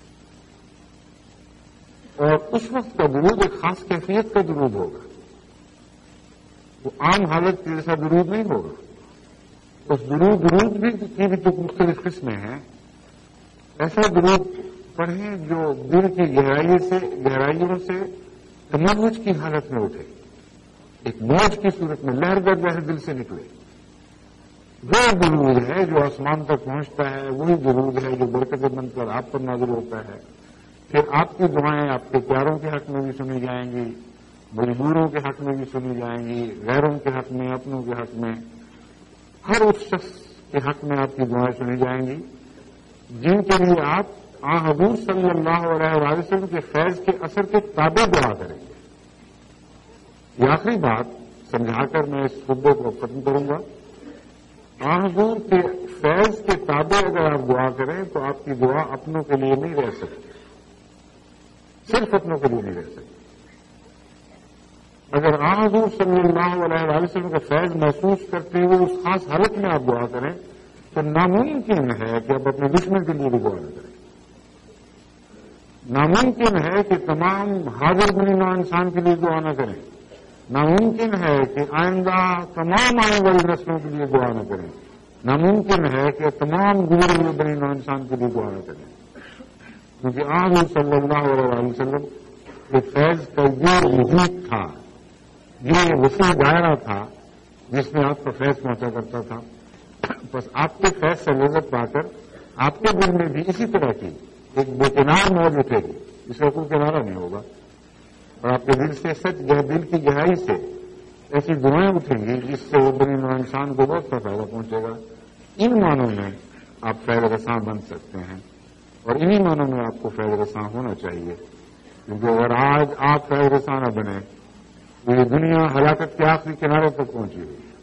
اور اس وقت کا درود ایک خاص کیفیت کا درود ہوگا، وہ عام حالت کے جیسا درود نہیں ہوگا۔ اس درود درود بھی کی بھی تو مختلف قسمیں ہیں، ایسا درود پڑھیں جو دل کی گہرائی سے گہرائیوں سے تموج کی حالت میں اٹھے، ایک موج کی صورت میں لہر در لہر دل سے نکلے۔ وہ درود ہے جو آسمان تک پہنچتا ہے، وہی درود ہے جو برکت بن کر آپ پر نازل ہوتا ہے، پھر آپ کی دعائیں آپ کے پیاروں کے حق میں بھی سنی جائیں گی، مجبوروں کے حق میں بھی سنی جائیں گی، غیروں کے حق میں، اپنوں کے حق میں، ہر اس شخص کے حق میں آپ کی دعائیں سنی جائیں گی جن کے لیے آپ آن حضور صلی اللہ علیہ وسلم کے فیض کے اثر کے تابع دعا کریں گے۔ یہ آخری بات سمجھا کر میں اس خطبے کو ختم کروں گا۔ آن حضور کے فیض کے تابع اگر آپ دعا کریں تو آپ کی دعا اپنوں کے لیے نہیں رہ سکتی، صرف اپنوں کے لیے نہیں رہ سکتی۔ اگر آن حضور صلی اللہ علیہ وسلم کا فیض محسوس کرتے ہوئے اس خاص حالت میں آپ دعا کریں تو ناممکن ہے کہ آپ اپنے دشمن کے لیے بھی دعا نہ کریں، ناممکن ہے کہ تمام حاضر بنی نوع انسان کے لیے دعا نہ کریں، ناممکن ہے کہ آئندہ تمام آنے والی نسلوں کے لیے دعا نہ کریں، ناممکن ہے کہ تمام گزرے ہوئے بنی نوع انسان کے لیے دعا نہ کریں، کیونکہ آج صلی اللہ علیہ وسلم کے فیض کا یہ وجود تھا، یہ وسیع دائرہ تھا جس میں آپ کا فیض پہنچا کرتا تھا۔ بس آپ کے فیض سے لذت پا کر آپ کے دل میں بھی اسی طرح کی ایک بے کنار موج اٹھے گی جس کا کوئی کنارہ نہیں ہوگا، اور آپ کے دل سے سچ دل کی گہرائی سے ایسی دعائیں اٹھیں گی جس سے وہ بنی نوع انسان کو بہت سا فائدہ پہنچے گا۔ ان معنوں میں آپ فیض رساں بن سکتے ہیں، اور انہی معنوں میں آپ کو فیض رساں ہونا چاہیے، کیونکہ اگر آج آپ فیض رساں نہ بنے تو یہ دنیا ہلاکت کے آخری کنارے تک پہنچی ہوئی ہے۔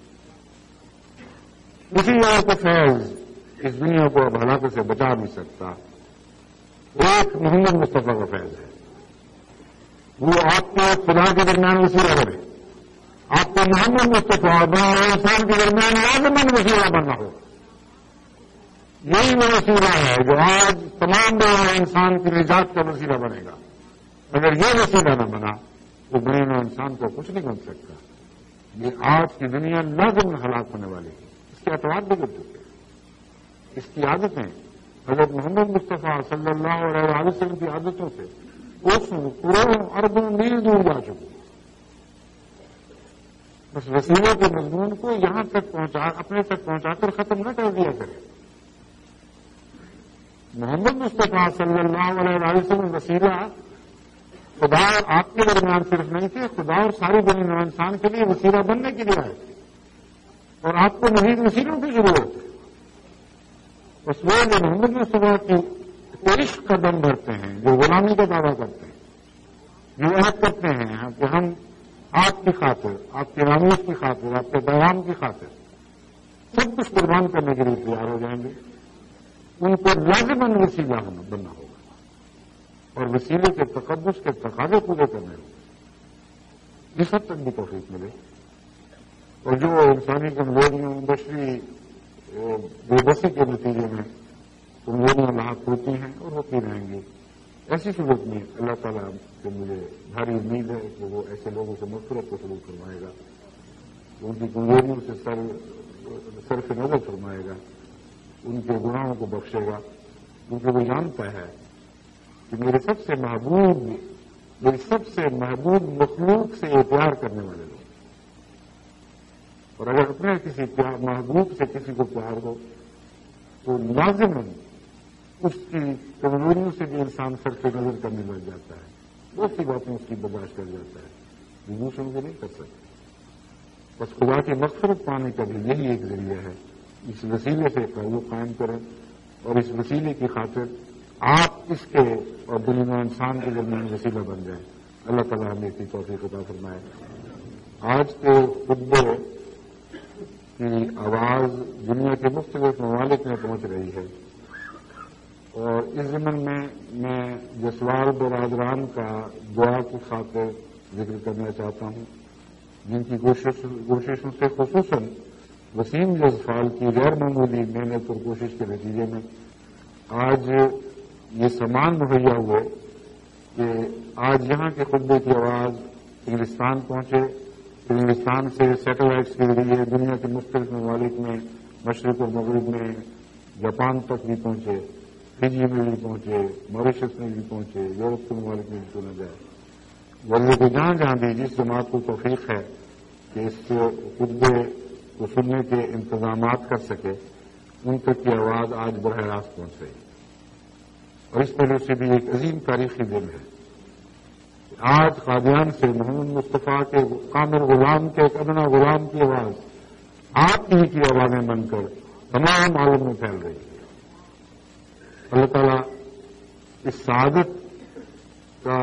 اسی آپ کا فیض اس دنیا کو اب ہلاکت سے بچا نہیں سکتا۔ ایک محمد مصطفیٰ کا فیض ہے، وہ آپ کے خدا کے درمیان وسیلہ بنے، آپ کو محمد مصطفیٰ اور انسان کے درمیان لازماً وسیلہ بننا ہو۔ یہی وہ وسیلہ ہے جو آج تمام بڑے انسان کی نجات کا وسیلہ بنے گا۔ اگر یہ وسیلہ نہ بنا تو بڑے انسان کو کچھ نہیں بن سکتا۔ یہ آج کی دنیا لازم ہلاک ہونے والی ہے، اس کے اعتبار بگڑ چکے ہیں، اس کی عادتیں حضرت محمد مصطفیٰ صلی اللہ علیہ وسلم کی عادتوں سے کوسوں کروڑوں اربوں میل دور جا چکی۔ بس وسیلے کے مضمون کو یہاں تک پہنچا اپنے تک پہنچا کر ختم نہ کر دیا کرے۔ محمد مصطفیٰ صلی اللہ علیہ وسلم وسیلہ خدا آپ کے درمیان صرف نہیں تھے، خدا اور ساری بنی نوع انسان کے لیے وسیلہ بننے کے لیے آئے تھے۔ اور آپ کو مزید وسیلوں کی ضرورت ہے. بس وہ جو محمد مصطفیٰ کی عشق قدم بھرتے ہیں، جو غلامی کا دعویٰ کرتے ہیں، جو عہد کرتے ہیں کہ ہم آپ کی خاطر، آپ کے ناموس کی خاطر، آپ کے پیغام کی خاطر سب کچھ قربان کرنے کے لیے تیار ہو جائیں گے، ان کو لازماً وسیلہ بننا ہوگا اور وسیلے کے تقدس کے تقاضے پورے کرنے ہوں، اس حد تک بھی توفیق ملے. اور جو انسانی کمزوریوں، بشری بے بسی کے نتیجے میں کمزوریاں لاحق ہوتی ہیں اور ہوتی رہیں گی، ایسی صورت میں اللہ تعالیٰ سے مجھے بھاری امید ہے کہ وہ ایسے لوگوں سے مغفرت کو سلوک فرمائے گا، ان کی کمزوریوں سے سر صرف نظر فرمائے گا، ان کے گناہوں کو بخشے گا، کیونکہ وہ جانتا ہے کہ میرے سب سے محبوب میری سب سے محبوب مخلوق سے یہ پیار کرنے والے لوگ، اور اگر اپنے کسی پیار محبوب سے کسی کو پیار ہو تو لازماً اس کی کمزوریوں سے بھی انسان صرف نظر کرنے لگ جاتا ہے، بہت سی باتیں اس کی برداشت کر جاتا ہے جو دوسروں کو نہیں کر سکتا. بس خدا کی مغفرت پانے کا بھی یہی ایک ذریعہ ہے. اس وسیلے سے تعلق قائم کریں اور اس وسیلے کی خاطر آپ اس کے اور دنیا انسان کے درمیان وسیلہ بن جائیں. اللہ تعالیٰ ہمیں اس کی توفیق عطا فرمائے. آج کے خطبے کی آواز دنیا کے مختلف ممالک میں پہنچ رہی ہے اور اس ضمن میں میں جسوال برادران کا دعا کی خاطر ذکر کرنا چاہتا ہوں، جن کی کوششوں سے خصوصاً وسیم جسوال کی غیر معمولی محنت اور کوشش کے نتیجے میں آج یہ سامان مہیا ہوئے کہ آج یہاں کے خطبے کی آواز انگلستان پہنچے، انگلستان سے سیٹلائٹس کے ذریعے دنیا کے مختلف ممالک میں، مشرق اور مغرب میں، جاپان تک بھی پہنچے، فجی میں بھی پہنچے، موریشس میں بھی پہنچے، یورپ کے ممالک میں بھی سنا جائے. ورلے کو جہاں جہاں بھی جس جماعت کو توفیق ہے کہ اس خطبے کو سننے کے انتظامات کر سکے، ان تک کی آواز آج براہ راست پہنچ رہی ہے. اور اس وجہ سے بھی ایک عظیم تاریخی دن ہے. آج قادیان سے محمد مصطفیٰ کے کامل غلام کے ایک ادنا غلام کی آواز آپ ہی کی آوازیں بن کر تمام عالم میں پھیل رہی ہے. اللہ تعالیٰ اس سعادت کا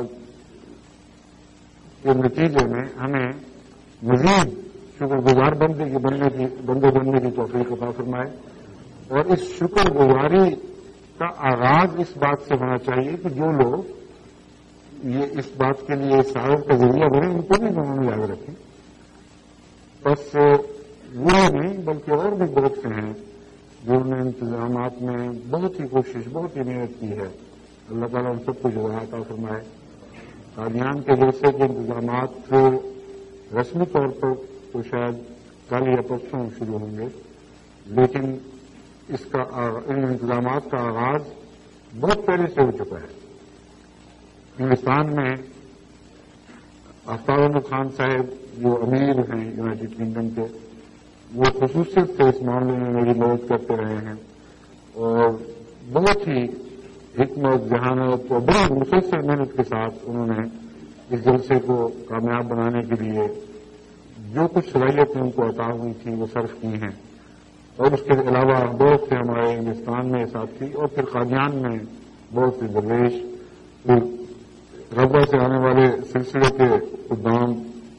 کے نتیجے میں ہمیں مزید شکر گزار بندے کی بننے کی بندے بننے کی توفیق عطا فرمائے. اور اس شکر گزاری کا آغاز اس بات سے ہونا چاہیے کہ جو لوگ یہ اس بات کے لیے سعادت کا ذریعہ بنے ان کو بھی ہم یاد رکھیں. بس وہ نہیں بلکہ اور بھی بہت سے ہیں جنہوں نے انتظامات میں بہت ہی کوشش بہت ہی محنت کی ہے. اللہ تعالیٰ ان سب کو جزا عطا فرمائے. قادیان کے جلسے کے انتظامات رسمی طور پر تو شاید کل یا پرسوں شروع ہوں گے، لیکن اس کا ان انتظامات کا آغاز بہت پہلے سے ہو چکا ہے. ہندوستان میں آفتاب احمد خان صاحب جو امیر ہیں یونائٹڈ کنگڈم کے، وہ خصوصیت سے اس معاملے میں میری مدد کرتے رہے ہیں اور بہت ہی حکمت ذہانت اور بڑی مسلسل محنت کے ساتھ انہوں نے اس جلسے کو کامیاب بنانے کے لیے جو کچھ صلاحیتیں ان کو عطا ہوئی تھی وہ صرف کی ہیں. اور اس کے علاوہ بہت سے ہمارے ہندوستان میں ساتھی اور پھر قادیان میں بہت سے درویش، پھر ربا سے آنے والے سلسلے کے خدام،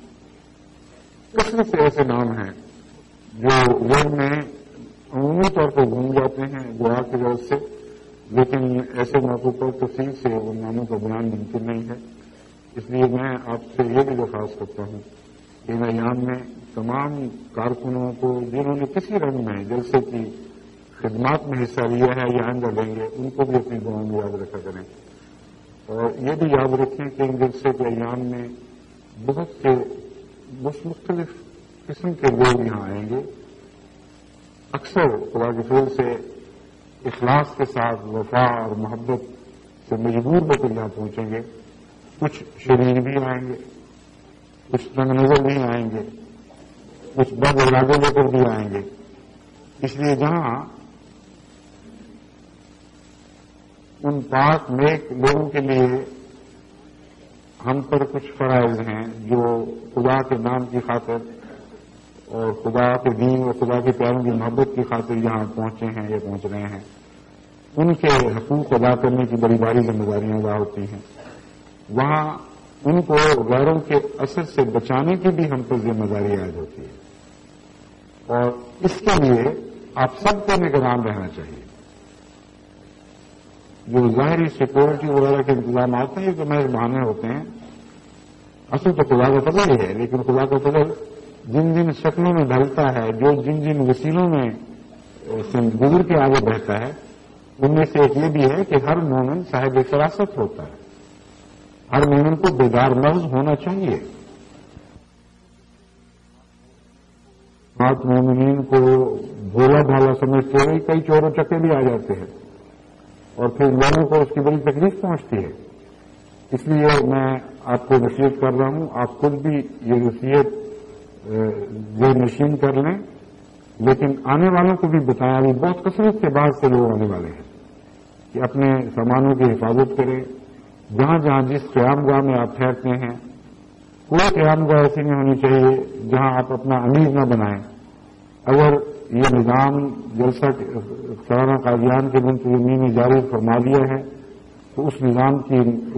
کثرت سے ایسے نام ہیں جو ذہن میں عمومی طور پر گھوم جاتے ہیں دعا کی وجہ سے، لیکن ایسے موقع پر تفصیل سے ان ناموں کا بیان ممکن نہیں ہے. اس لیے میں آپ سے یہ بھی درخواست کرتا ہوں کہ ان ایام میں تمام کارکنوں کو جنہوں نے کسی رنگ میں جلسے کی خدمات میں حصہ لیا ہے یا آئندہ لیں گے، ان کو بھی اپنی دعاؤں میں یاد رکھا کریں. اور یہ بھی یاد رکھیں کہ ان جلسے کے ایام میں بہت سے مختلف قسم کے لوگ یہاں آئیں گے. اکثر خدا کے فضل سے اخلاص کے ساتھ وفا اور محبت سے مجبور ہو کر یہاں پہنچیں گے. کچھ شریر بھی آئیں گے، کچھ تنگ نظر بھی آئیں گے، کچھ بد ارادے لے کر بھی آئیں گے. اس لیے جہاں ان پاک نیک لوگوں کے لیے ہم پر کچھ فرائض ہیں جو خدا کے نام کی خاطر اور خدا کے دین اور خدا کے پیاروں کی محبت کی خاطر یہاں پہنچے ہیں یا پہنچ رہے ہیں، ان کے حقوق ادا کرنے کی بڑی باری ذمہ داریاں ادا ہوتی ہیں، وہاں ان کو غیروں کے اثر سے بچانے کی بھی ہم پر ذمہ داری عائد ہوتی ہے، اور اس کے لیے آپ سب کو نگران رہنا چاہیے۔ جو ظاہری سیکورٹی وغیرہ کے انتظامات ہیں یہ تو محض بہانے ہوتے ہیں، اصل تو خدا کا فضل ہی ہے، لیکن خدا کا فضل جن جن شکلوں میں ڈھلتا ہے، جو جن جن وسیلوں میں گزر کے آگے بڑھتا ہے، ان میں سے ایک یہ بھی ہے کہ ہر مومن صاحب فراست ہوتا ہے، ہر مومن کو بیدار مغز ہونا چاہیے۔ بات مومنین کو بھولا بھالا سمجھتے ہوئے کئی چور و چکے بھی آ جاتے ہیں اور پھر لوگوں کو اس کی بڑی تکلیف پہنچتی ہے۔ اس لیے میں آپ کو نصیحت کر رہا ہوں، آپ خود بھی یہ نصیحت ذہن نشین کر لیں، لیکن آنے والوں کو بھی بتایا، ابھی بہت کثرت سے باہر سے لوگ آنے والے ہیں، کہ اپنے سامانوں کی حفاظت کریں۔ جہاں جہاں جس قیام گاہ میں آپ ٹھہرتے ہیں، کوئی قیام گاہ ایسی نہیں ہونی چاہیے جہاں آپ اپنا امیر نہ بنائیں۔ اگر یہ نظام جلسہ سالانہ قادیان کے منتظمین نے جاری فرما دیا ہے تو اس نظام کی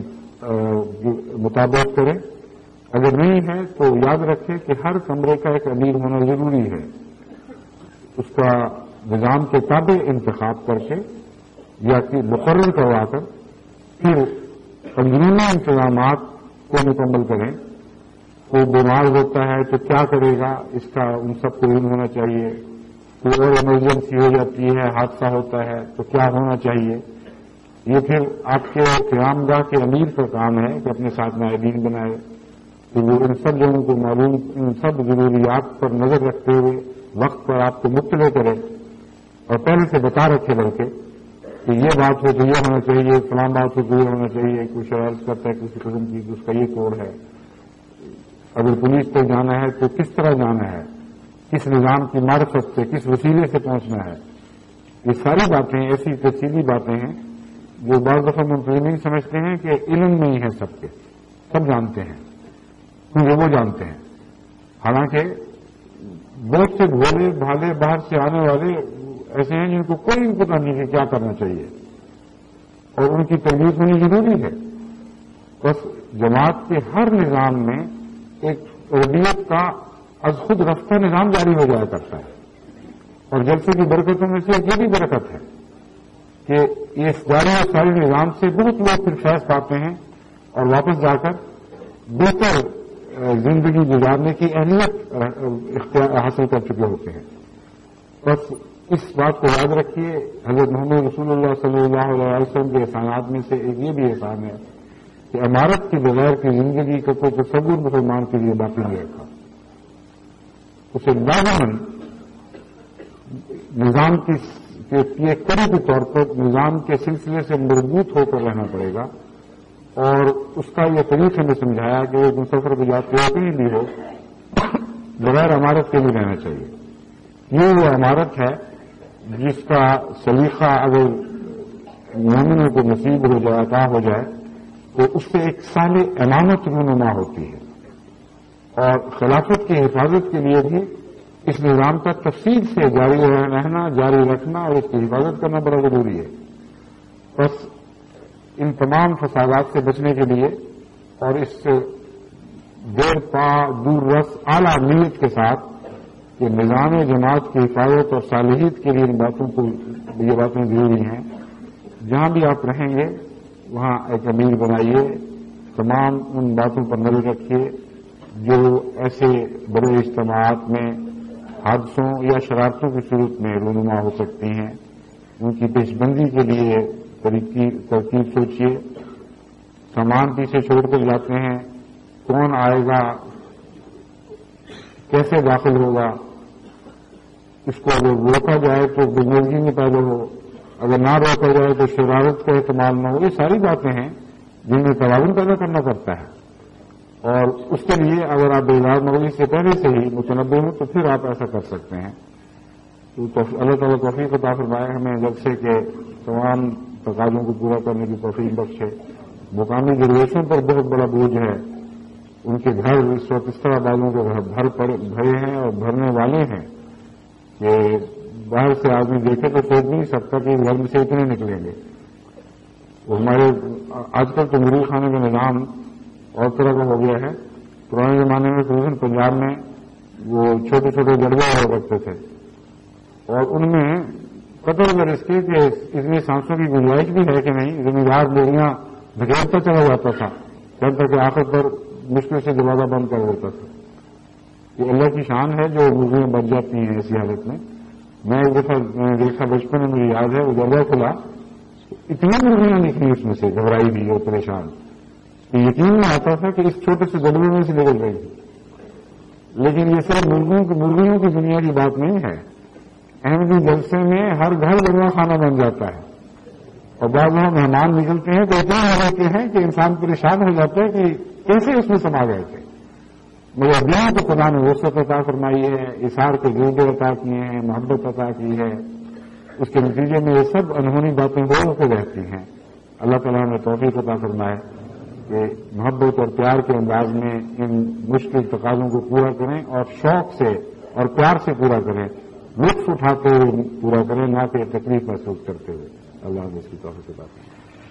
مطابقت کریں، اگر نہیں ہے تو یاد رکھیں کہ ہر کمرے کا ایک امیر ہونا ضروری ہے، اس کا نظام کے تابع انتخاب کر کے یا کہ مقرر کروا کر پھر اندرونی انتظامات کو مکمل کریں۔ کوئی بیمار ہوتا ہے تو کیا کرے گا، اس کا ان سب کو علم ہونا چاہیے۔ کوئی اور ایمرجنسی ہو جاتی ہے، حادثہ ہوتا ہے تو کیا ہونا چاہیے، یہ پھر آپ کے قیام گاہ کے امیر کا کام ہے کہ اپنے ساتھ معاہدین بنائے، تو وہ ان سب لوگوں کو معلوم، ان سب ضروریات پر نظر رکھتے ہوئے وقت پر آپ کو مطلع کرے اور پہلے سے بتا رکھے بلکہ کہ یہ بات ہو تو یہ ہونا چاہیے، فلاں بات ہو تو یہ ہونا چاہیے۔ کوئی شرارت کرتا ہے کسی قسم کی، اس کا یہ کوڈ ہے۔ اگر پولیس تک جانا ہے تو کس طرح جانا ہے، کس نظام کی معرفت سے، کس وسیلے سے پہنچنا ہے، یہ ساری باتیں ایسی تفصیلی باتیں ہیں جو بعض دفعہ منتظمین سمجھتے ہیں کہ علم نہیں ہے، سب کے سب جانتے ہیں کیونکہ وہ جانتے ہیں، حالانکہ بہت سے بھولے بھالے باہر سے آنے والے ایسے ہیں جن کو کوئی پتہ نہیں کہ کیا کرنا چاہیے اور ان کی تربیت ہونی ضروری ہے۔ بس جماعت کے ہر نظام میں ایک تربیت کا از خود رفتہ نظام جاری ہو جایا کرتا ہے، اور جلسے کی برکتوں میں سے یہ بھی برکت ہے کہ اس جاری و ساری نظام سے بہت لوگ پھر فیض پاتے ہیں اور واپس جا کر بہتر زندگی گزارنے کی اہلیت حاصل کر چکے ہوتے ہیں۔ بس اس بات کو یاد رکھیے، حضرت محمد رسول اللہ صلی اللہ علیہ وسلم کے احسانات میں سے ایک یہ بھی احسان ہے کہ عمارت کی بغیر کی زندگی کا کوئی تصور مسلمان کے لیے باقی نہیں رکھا۔ اسے لازماً نظام کی ایک کڑی کے طور پر نظام کے سلسلے سے مربوط ہو کر رہنا پڑے گا، اور اس کا یہ طریقہ ہمیں سمجھایا کہ ایک مسافر کو جاتے ہوئے کہیں بھی ہو بغیر عمارت کے بھی رہنا چاہیے۔ یہ وہ عمارت ہے جس کا سلیقہ اگر مومنوں کو نصیب ہو جائے، عطا ہو جائے، تو اس سے ایک سال امامت رونما ہوتی ہے، اور خلافت کی حفاظت کے لیے بھی اس نظام کا تفصیل سے جاری رہنا، جاری رکھنا اور اس کی حفاظت کرنا بڑا ضروری ہے۔ بس ان تمام فسادات سے بچنے کے لیے اور اس دیر پا دور رس اعلیٰ نیت کے ساتھ کہ نظام جماعت کی حفاظت اور صالحیت کے لیے ان باتوں کو یہ باتیں ضروری ہیں۔ جہاں بھی آپ رہیں گے وہاں ایک امیر بنائیے، تمام ان باتوں پر نظر رکھیے جو ایسے بڑے اجتماعات میں حادثوں یا شرارتوں کی صورت میں رونما ہو سکتی ہیں، ان کی پیش بندی کے لیے ترتیب سوچیے۔ سامان پیچھے چھوڑ کر جاتے ہیں، کون آئے گا، کیسے داخل ہوگا، اس کو اگر روکا جائے تو بزنگی میں پیدا ہو، اگر نہ روکا جائے تو شرارت کا احتمال نہ ہو۔ یہ ساری باتیں ہیں جن میں توازن پیدا کرنا پڑتا ہے، اور اس کے لیے اگر آپ بیدار مغرب سے پہلے سے ہی متنبع ہوں تو پھر آپ ایسا کر سکتے ہیں۔ تو اللہ تعالیٰ توفیق عطا فرمائے ہمیں جلسے کے تمام تقاضوں کو پورا کرنے کی توفیق بخشے۔ مقامی درویشوں پر بہت بڑا بوجھ ہے ان کے گھر اس وقت اس طرح بازوں کے بھر بھرے ہیں اور بھرنے والے ہیں کہ باہر سے آدمی دیکھے تو سوچ نہیں سکتا کہ گھر میں سے اتنے نکلیں گے. وہ ہمارے آج کل تو مرغی خانے کا نظام اور طرح کا ہو گیا ہے. پرانے زمانے میں خصوصاً پنجاب میں وہ چھوٹے چھوٹے گڑبے ہوا کرتے تھے اور ان میں قطر اگر اس کی کہ اس میں سانسوں کی گنجائش بھی ہے کہ نہیں. زمین دار مرغیاں دھکیلتا چلا جاتا تھا جب تک کہ آخر پر مشکل سے دروازہ بند کر دیتا تھا. یہ اللہ کی شان ہے جو مرغیاں بچ جاتی ہیں ایسی حالت میں. میں ایک دفعہ دیکھا بچپن میں مجھے یاد ہے وہ دروازہ کھلا اتنی مرغیاں نکلی اس میں سے گھبرائی بھی اور پریشان کہ یقین میں آتا تھا کہ اس چھوٹے سے گڑبے میں سے نکل رہی تھی. لیکن یہ صرف مرغیوں کی مرغیوں کی دنیا کی بات نہیں ہے. احمدی جلسے میں ہر گھر دریا خانہ بن جاتا ہے اور بعض وہاں مہمان نکلتے ہیں تو اتنا آ جاتے ہیں کہ انسان پریشان ہو جاتا ہے کہ کیسے اس میں سما گئے تھے. مگر دنیا کو خدا نے وسعت عطا فرمائی ہے, اثار کے جوڑے عطا کیے ہیں, محبت عطا کی ہے. اس کے نتیجے میں یہ سب انہونی باتیں بول کے رہتی ہیں. اللہ تعالیٰ نے توفیق عطا فرمائے کہ محبت اور پیار کے انداز میں ان مشکل تقاضوں کو پورا کریں اور شوق سے اور پیار سے پورا کریں, لطف اٹھاتے ہوئے پورا کریں, نہ کہ تکلیف محسوس کرتے ہوئے. اللہ نے اس کی توفیق عطا فرمائے.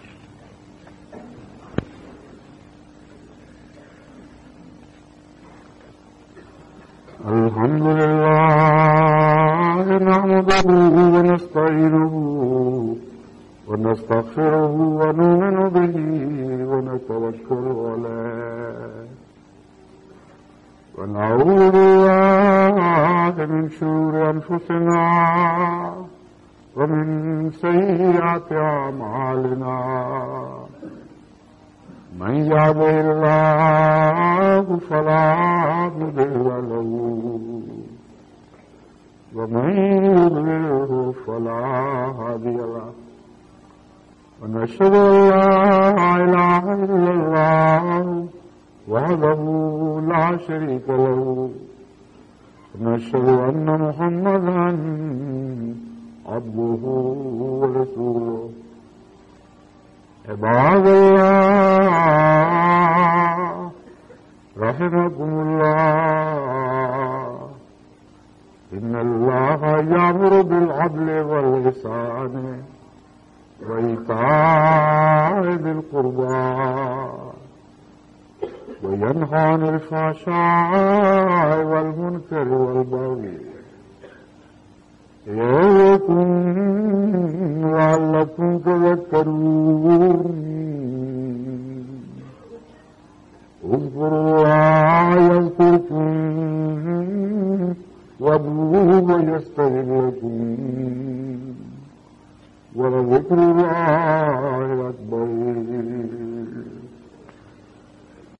الحمد لله نحمده ونستعينه ونستغفره ونؤمن به ونتوكل عليه ونعوذ بالله من شرور أنفسنا ومن سيئات أعمالنا. من يهده الله فلا مضل له ومن يضلله فلا هادي له. ونشهد أن لا إله إلا الله وحده لا شريك له ونشهد أن محمدا عبده ورسوله. عباد الله رحمكم الله إن الله يأمر بالعدل والإحسان وإيتاء ذي القربى وينهى عن الفحشاء والمنكر والبغي يعظكم لعلكم تذكرون. اذكروا الله يذكركم وادعوه يستجب لكم ولذكر الله